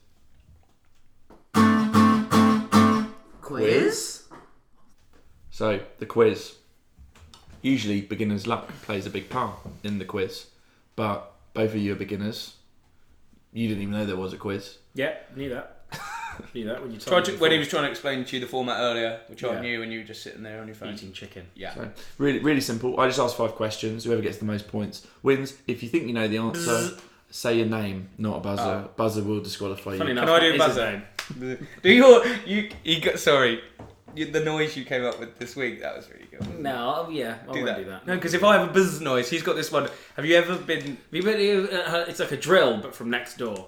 [SPEAKER 4] Quiz?
[SPEAKER 1] So, the quiz. Usually, beginner's luck plays a big part in the quiz, but both of you are beginners. You didn't even know there was a quiz.
[SPEAKER 3] Yeah, knew that. Knew that when you told me
[SPEAKER 2] When he was trying to explain to you the format earlier, which I
[SPEAKER 3] Yeah.
[SPEAKER 2] knew, and you were just sitting there on your phone.
[SPEAKER 3] eating chicken.
[SPEAKER 2] Yeah.
[SPEAKER 1] So, really, really simple. I just ask 5 questions. Whoever gets the most points wins. If you think you know the answer, say your name, not a buzzer.
[SPEAKER 2] Oh.
[SPEAKER 1] Buzzer will disqualify
[SPEAKER 3] Funny
[SPEAKER 1] you.
[SPEAKER 3] enough,
[SPEAKER 2] Can I do
[SPEAKER 3] that is his
[SPEAKER 2] buzzer?
[SPEAKER 3] name.
[SPEAKER 2] Do you got sorry? The noise you came up with this week, that was really good.
[SPEAKER 3] No, yeah, I won't
[SPEAKER 2] that.
[SPEAKER 3] do that.
[SPEAKER 2] No, because if I have a buzz noise, he's got this one. Have you ever been?
[SPEAKER 3] It's like a drill, but from next door.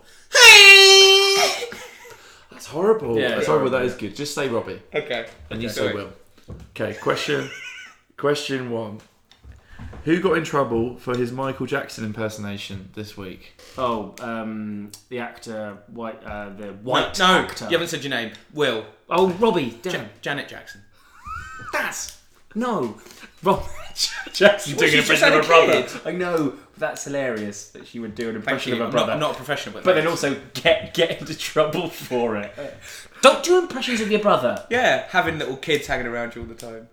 [SPEAKER 1] That's horrible.
[SPEAKER 3] Yeah,
[SPEAKER 1] That's
[SPEAKER 3] yeah.
[SPEAKER 1] horrible. That is good. Just say Robbie.
[SPEAKER 2] Okay.
[SPEAKER 1] And you
[SPEAKER 2] Okay.
[SPEAKER 1] say
[SPEAKER 2] Sorry.
[SPEAKER 1] Will. Okay, question 1. Who got in trouble for his Michael Jackson impersonation this week?
[SPEAKER 3] Oh, the actor, the white
[SPEAKER 2] No,
[SPEAKER 3] actor.
[SPEAKER 2] you haven't said your name. Will.
[SPEAKER 3] Oh, Robbie. Damn.
[SPEAKER 2] Janet Jackson.
[SPEAKER 3] That's no. Rob Jackson doing an
[SPEAKER 2] she's just
[SPEAKER 3] impression
[SPEAKER 2] had
[SPEAKER 3] of
[SPEAKER 2] a
[SPEAKER 3] her brother.
[SPEAKER 2] kid.
[SPEAKER 3] I know. That's hilarious that she would do an
[SPEAKER 2] Thank
[SPEAKER 3] impression
[SPEAKER 2] you.
[SPEAKER 3] of her
[SPEAKER 2] I'm
[SPEAKER 3] brother.
[SPEAKER 2] not a professional,
[SPEAKER 3] but then
[SPEAKER 2] thanks.
[SPEAKER 3] also get into trouble for it. Don't do impressions of your brother.
[SPEAKER 2] Yeah, having little kids hanging around you all the time.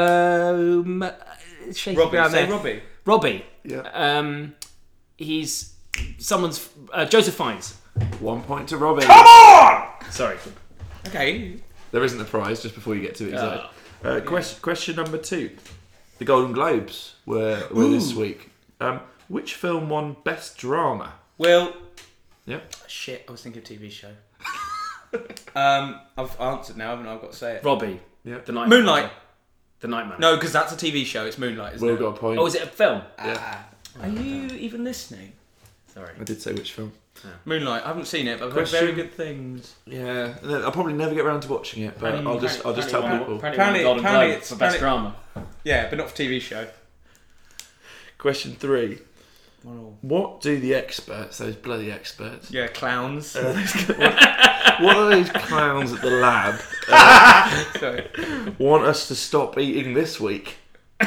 [SPEAKER 3] Shaky
[SPEAKER 2] Robbie,
[SPEAKER 3] ground
[SPEAKER 2] say
[SPEAKER 3] there.
[SPEAKER 2] Robbie.
[SPEAKER 3] Robbie.
[SPEAKER 1] Yeah.
[SPEAKER 3] He's someone's Joseph Fiennes.
[SPEAKER 1] 1 point to Robbie.
[SPEAKER 3] Sorry.
[SPEAKER 2] Okay.
[SPEAKER 1] There isn't a prize just before you get too excited.
[SPEAKER 3] Oh.
[SPEAKER 1] Question number 2. The Golden Globes were this week. Which film won Best Drama?
[SPEAKER 2] Will.
[SPEAKER 1] Yeah.
[SPEAKER 2] Shit, I was thinking of TV show. I've answered now, haven't I? I've got to say it.
[SPEAKER 3] Robbie.
[SPEAKER 1] Yeah.
[SPEAKER 3] The Night
[SPEAKER 2] Moonlight.
[SPEAKER 3] Manager. The Night Manager.
[SPEAKER 2] No, because that's a TV show. It's Moonlight, isn't
[SPEAKER 1] Will
[SPEAKER 2] it?
[SPEAKER 1] got a point.
[SPEAKER 3] Oh, is it a film?
[SPEAKER 2] Ah. Are you even listening?
[SPEAKER 3] Sorry.
[SPEAKER 1] I did say which film.
[SPEAKER 2] Moonlight. I haven't seen it, but I've heard
[SPEAKER 1] Question-
[SPEAKER 2] very good things.
[SPEAKER 1] Yeah, I'll probably never get around to watching it, but I'll just tell people.
[SPEAKER 3] Apparently, Golden
[SPEAKER 2] apparently
[SPEAKER 3] Globe
[SPEAKER 2] it's-
[SPEAKER 3] for best
[SPEAKER 2] apparently-
[SPEAKER 3] drama.
[SPEAKER 2] Yeah, but not for TV show.
[SPEAKER 1] Question 3. What do the experts, those bloody experts,
[SPEAKER 2] Yeah, clowns.
[SPEAKER 1] what are those clowns at the lab
[SPEAKER 2] Sorry.
[SPEAKER 1] want us to stop eating this week?
[SPEAKER 2] They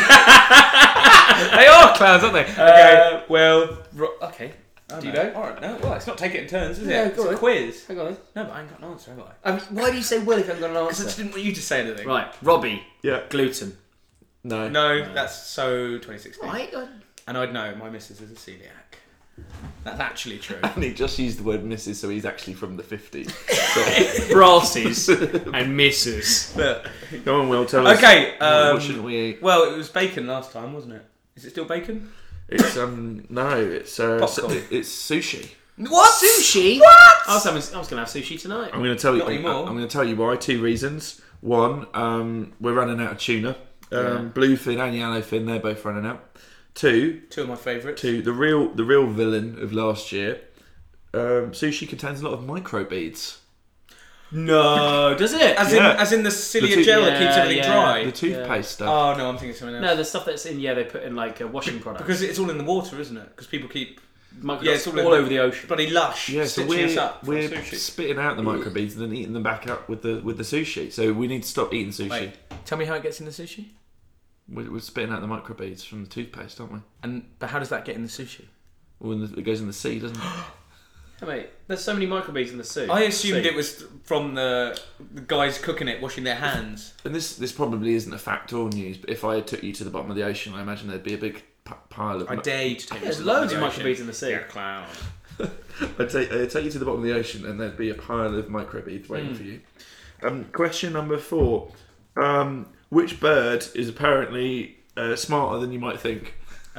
[SPEAKER 2] are clowns, aren't they? Okay. Well. Okay. Do you know? All right. No. Well, it's not take it in turns, is it?
[SPEAKER 3] Yeah,
[SPEAKER 2] It's
[SPEAKER 3] go
[SPEAKER 2] a
[SPEAKER 3] on.
[SPEAKER 2] quiz.
[SPEAKER 3] Hang on.
[SPEAKER 2] No, but I ain't got an answer, have I?
[SPEAKER 3] Why do you say Will if you haven't got an
[SPEAKER 2] Because I just
[SPEAKER 3] answer?
[SPEAKER 2] didn't want you to say anything.
[SPEAKER 3] Right, Robbie.
[SPEAKER 1] Yeah.
[SPEAKER 3] Gluten.
[SPEAKER 1] No.
[SPEAKER 2] No, that's so 2016.
[SPEAKER 3] Right.
[SPEAKER 2] And I'd know my missus is a celiac. That's actually true.
[SPEAKER 1] And he just used the word Mrs., so he's actually from the 50s.
[SPEAKER 3] Brassies and misses.
[SPEAKER 2] But,
[SPEAKER 1] Go on, Will, tell us.
[SPEAKER 2] okay.
[SPEAKER 1] What shouldn't we eat?
[SPEAKER 2] Well, it was bacon last time, wasn't it? Is it still bacon?
[SPEAKER 1] It's it's
[SPEAKER 2] Popcorn.
[SPEAKER 1] it's sushi.
[SPEAKER 2] What?
[SPEAKER 3] Sushi?
[SPEAKER 2] What?
[SPEAKER 3] I was going to have sushi tonight.
[SPEAKER 1] I'm going to tell you.
[SPEAKER 2] Not anymore.
[SPEAKER 1] I'm going to tell you why. 2 reasons. 1, we're running out of tuna.
[SPEAKER 3] Yeah.
[SPEAKER 1] Bluefin and yellowfin, they're both running out. 2,
[SPEAKER 2] Two of my favourites.
[SPEAKER 1] the real villain of last year. Sushi contains a lot of microbeads.
[SPEAKER 3] No, does it?
[SPEAKER 2] As in the cilia gel that keeps everything dry.
[SPEAKER 1] The toothpaste stuff.
[SPEAKER 2] Oh no, I'm thinking something else.
[SPEAKER 3] No, the stuff that's in, they put in like a washing product.
[SPEAKER 2] Because it's all in the water, isn't it? Because people keep
[SPEAKER 3] It's
[SPEAKER 2] all
[SPEAKER 3] all
[SPEAKER 2] in
[SPEAKER 3] over the ocean.
[SPEAKER 2] bloody lush
[SPEAKER 1] Yeah, so
[SPEAKER 2] stitching us up for
[SPEAKER 1] we're
[SPEAKER 2] sushi.
[SPEAKER 1] spitting out the microbeads and then eating them back up with the sushi. So we need to stop eating sushi.
[SPEAKER 2] Wait, tell me how it gets in the sushi.
[SPEAKER 1] We're spitting out the microbeads from the toothpaste, aren't we?
[SPEAKER 2] But how does that get in the sushi?
[SPEAKER 1] Well, it goes in the sea, doesn't it?
[SPEAKER 3] Hey, mate, there's so many microbeads in the soup.
[SPEAKER 2] I assumed it was from the guys cooking it, washing their hands.
[SPEAKER 1] And this probably isn't a fact or news, but if I took you to the bottom of the ocean, I imagine there'd be a big pile of.
[SPEAKER 2] I dare you to take me
[SPEAKER 3] There's
[SPEAKER 2] to the bottom
[SPEAKER 3] loads of
[SPEAKER 2] the ocean.
[SPEAKER 3] microbeads in the sea.
[SPEAKER 2] Yeah, clown.
[SPEAKER 1] I'd take you to the bottom of the ocean, and there'd be a pile of microbeads waiting for you. Question number 4: which bird is apparently smarter than you might think?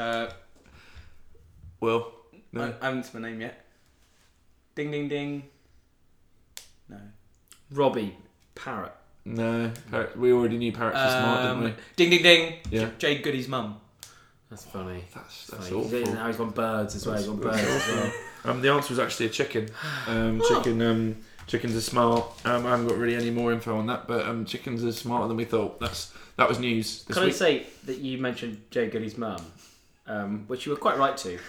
[SPEAKER 1] Well, no.
[SPEAKER 2] I haven't said my name yet. Ding ding ding. No.
[SPEAKER 3] Robbie, parrot.
[SPEAKER 1] No, we already knew parrots were smart, didn't we?
[SPEAKER 2] Ding ding ding.
[SPEAKER 1] Yeah.
[SPEAKER 2] Jade Goody's mum.
[SPEAKER 3] That's funny.
[SPEAKER 1] That's
[SPEAKER 3] Funny.
[SPEAKER 1] awful.
[SPEAKER 3] Now he's got birds as well. He's got birds as well.
[SPEAKER 1] The answer was actually a chicken. Chicken Chickens are smart. I haven't got really any more info on that, but chickens are smarter than we thought. That was news this
[SPEAKER 3] Can
[SPEAKER 1] week.
[SPEAKER 3] I say that you mentioned Jay Goody's mum, which you were quite right to.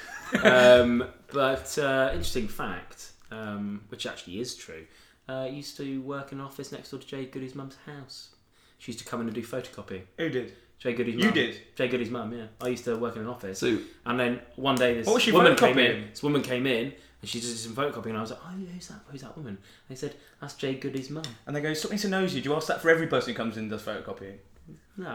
[SPEAKER 3] But interesting fact, which actually is true, used to work in an office next door to Jay Goody's mum's house. She used to come in and do photocopying.
[SPEAKER 2] Who did?
[SPEAKER 3] Jay Goody's
[SPEAKER 2] You
[SPEAKER 3] mum.
[SPEAKER 2] did?
[SPEAKER 3] Jay Goody's mum, yeah. I used to work in an office.
[SPEAKER 1] So,
[SPEAKER 3] And then one day this
[SPEAKER 2] What was she
[SPEAKER 3] woman came
[SPEAKER 2] photocopying?
[SPEAKER 3] in. This woman came in and she did some photocopying and I was like, oh, who's that? Who's that woman? They said, that's Jay Goody's mum.
[SPEAKER 2] And they go, stop being so nosy. Do you ask that for every person who comes in and does photocopying?
[SPEAKER 3] No,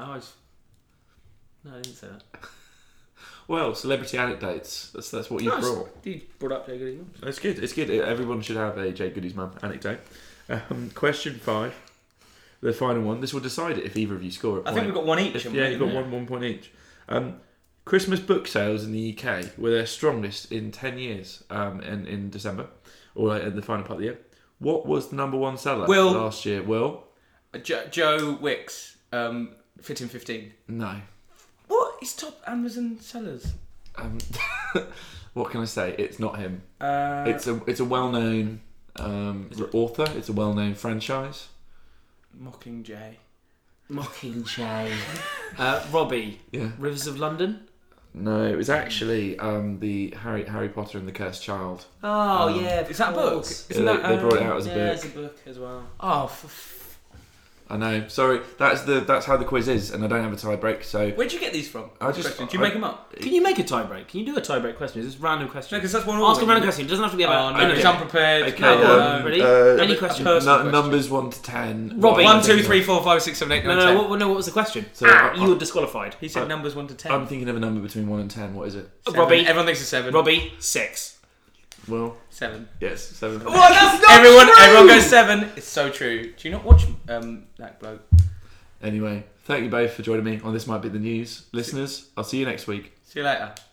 [SPEAKER 3] I didn't say that.
[SPEAKER 1] well, celebrity anecdotes. That's what you brought.
[SPEAKER 3] You brought up Jay Goody's mum.
[SPEAKER 1] It's good. It's good. Everyone should have a Jay Goody's mum anecdote. Question 5, the final one. This will decide it if either of you score a point.
[SPEAKER 2] I think we've got one each.
[SPEAKER 1] If-
[SPEAKER 2] haven't
[SPEAKER 1] yeah,
[SPEAKER 2] we?
[SPEAKER 1] you've got one point each. Christmas book sales in the UK were their strongest in 10 years in December, or at the final part of the year. What was the number one seller last year? Will?
[SPEAKER 2] Joe Wicks, Fit in 15.
[SPEAKER 1] No.
[SPEAKER 2] What? He's top Amazon sellers.
[SPEAKER 1] What can I say? It's not him.
[SPEAKER 2] Uh,
[SPEAKER 1] It's a well-known author. It's a well-known franchise.
[SPEAKER 2] Mockingjay.
[SPEAKER 3] Mockingjay. Robbie.
[SPEAKER 1] Yeah.
[SPEAKER 3] Rivers of London.
[SPEAKER 1] No, it was actually the Harry Potter and the Cursed Child.
[SPEAKER 3] Oh yeah,
[SPEAKER 2] Is that a book?
[SPEAKER 1] They brought it out as a
[SPEAKER 3] yeah,
[SPEAKER 1] book.
[SPEAKER 3] it's a book as well.
[SPEAKER 2] Oh,
[SPEAKER 1] I know. Sorry, that's how the quiz is, and I don't have a tie break. So
[SPEAKER 2] where'd you get these from?
[SPEAKER 1] I just-
[SPEAKER 2] Do you make them up?
[SPEAKER 3] Can you make a tie break? Can you do a tie break question? Is this random question?
[SPEAKER 2] No, because that's one.
[SPEAKER 3] Ask a random question. It doesn't have to be about.
[SPEAKER 2] Oh, no,
[SPEAKER 3] anything.
[SPEAKER 2] jump prepared.
[SPEAKER 1] Okay,
[SPEAKER 2] No,
[SPEAKER 3] ready? Any question?
[SPEAKER 2] personal question.
[SPEAKER 1] numbers 1 to 10.
[SPEAKER 3] Robbie.
[SPEAKER 2] 1, 2, 3, 4, 5, 6, 7, 8, 9, 10.
[SPEAKER 3] What was the question?
[SPEAKER 1] So
[SPEAKER 3] You were disqualified.
[SPEAKER 2] He said numbers 1 to 10.
[SPEAKER 1] I'm thinking of a number between 1 and 10. What is it?
[SPEAKER 2] 7.
[SPEAKER 3] Robbie.
[SPEAKER 2] Everyone thinks it's 7.
[SPEAKER 3] Robbie 6.
[SPEAKER 1] Well,
[SPEAKER 2] 7.
[SPEAKER 1] yes, 7.
[SPEAKER 2] Well, that's not everyone goes 7. It's so true. Do you not watch that bloke?
[SPEAKER 1] Anyway, thank you both for joining me on This Might Be the News. Listeners, I'll see you next week.
[SPEAKER 2] See you later.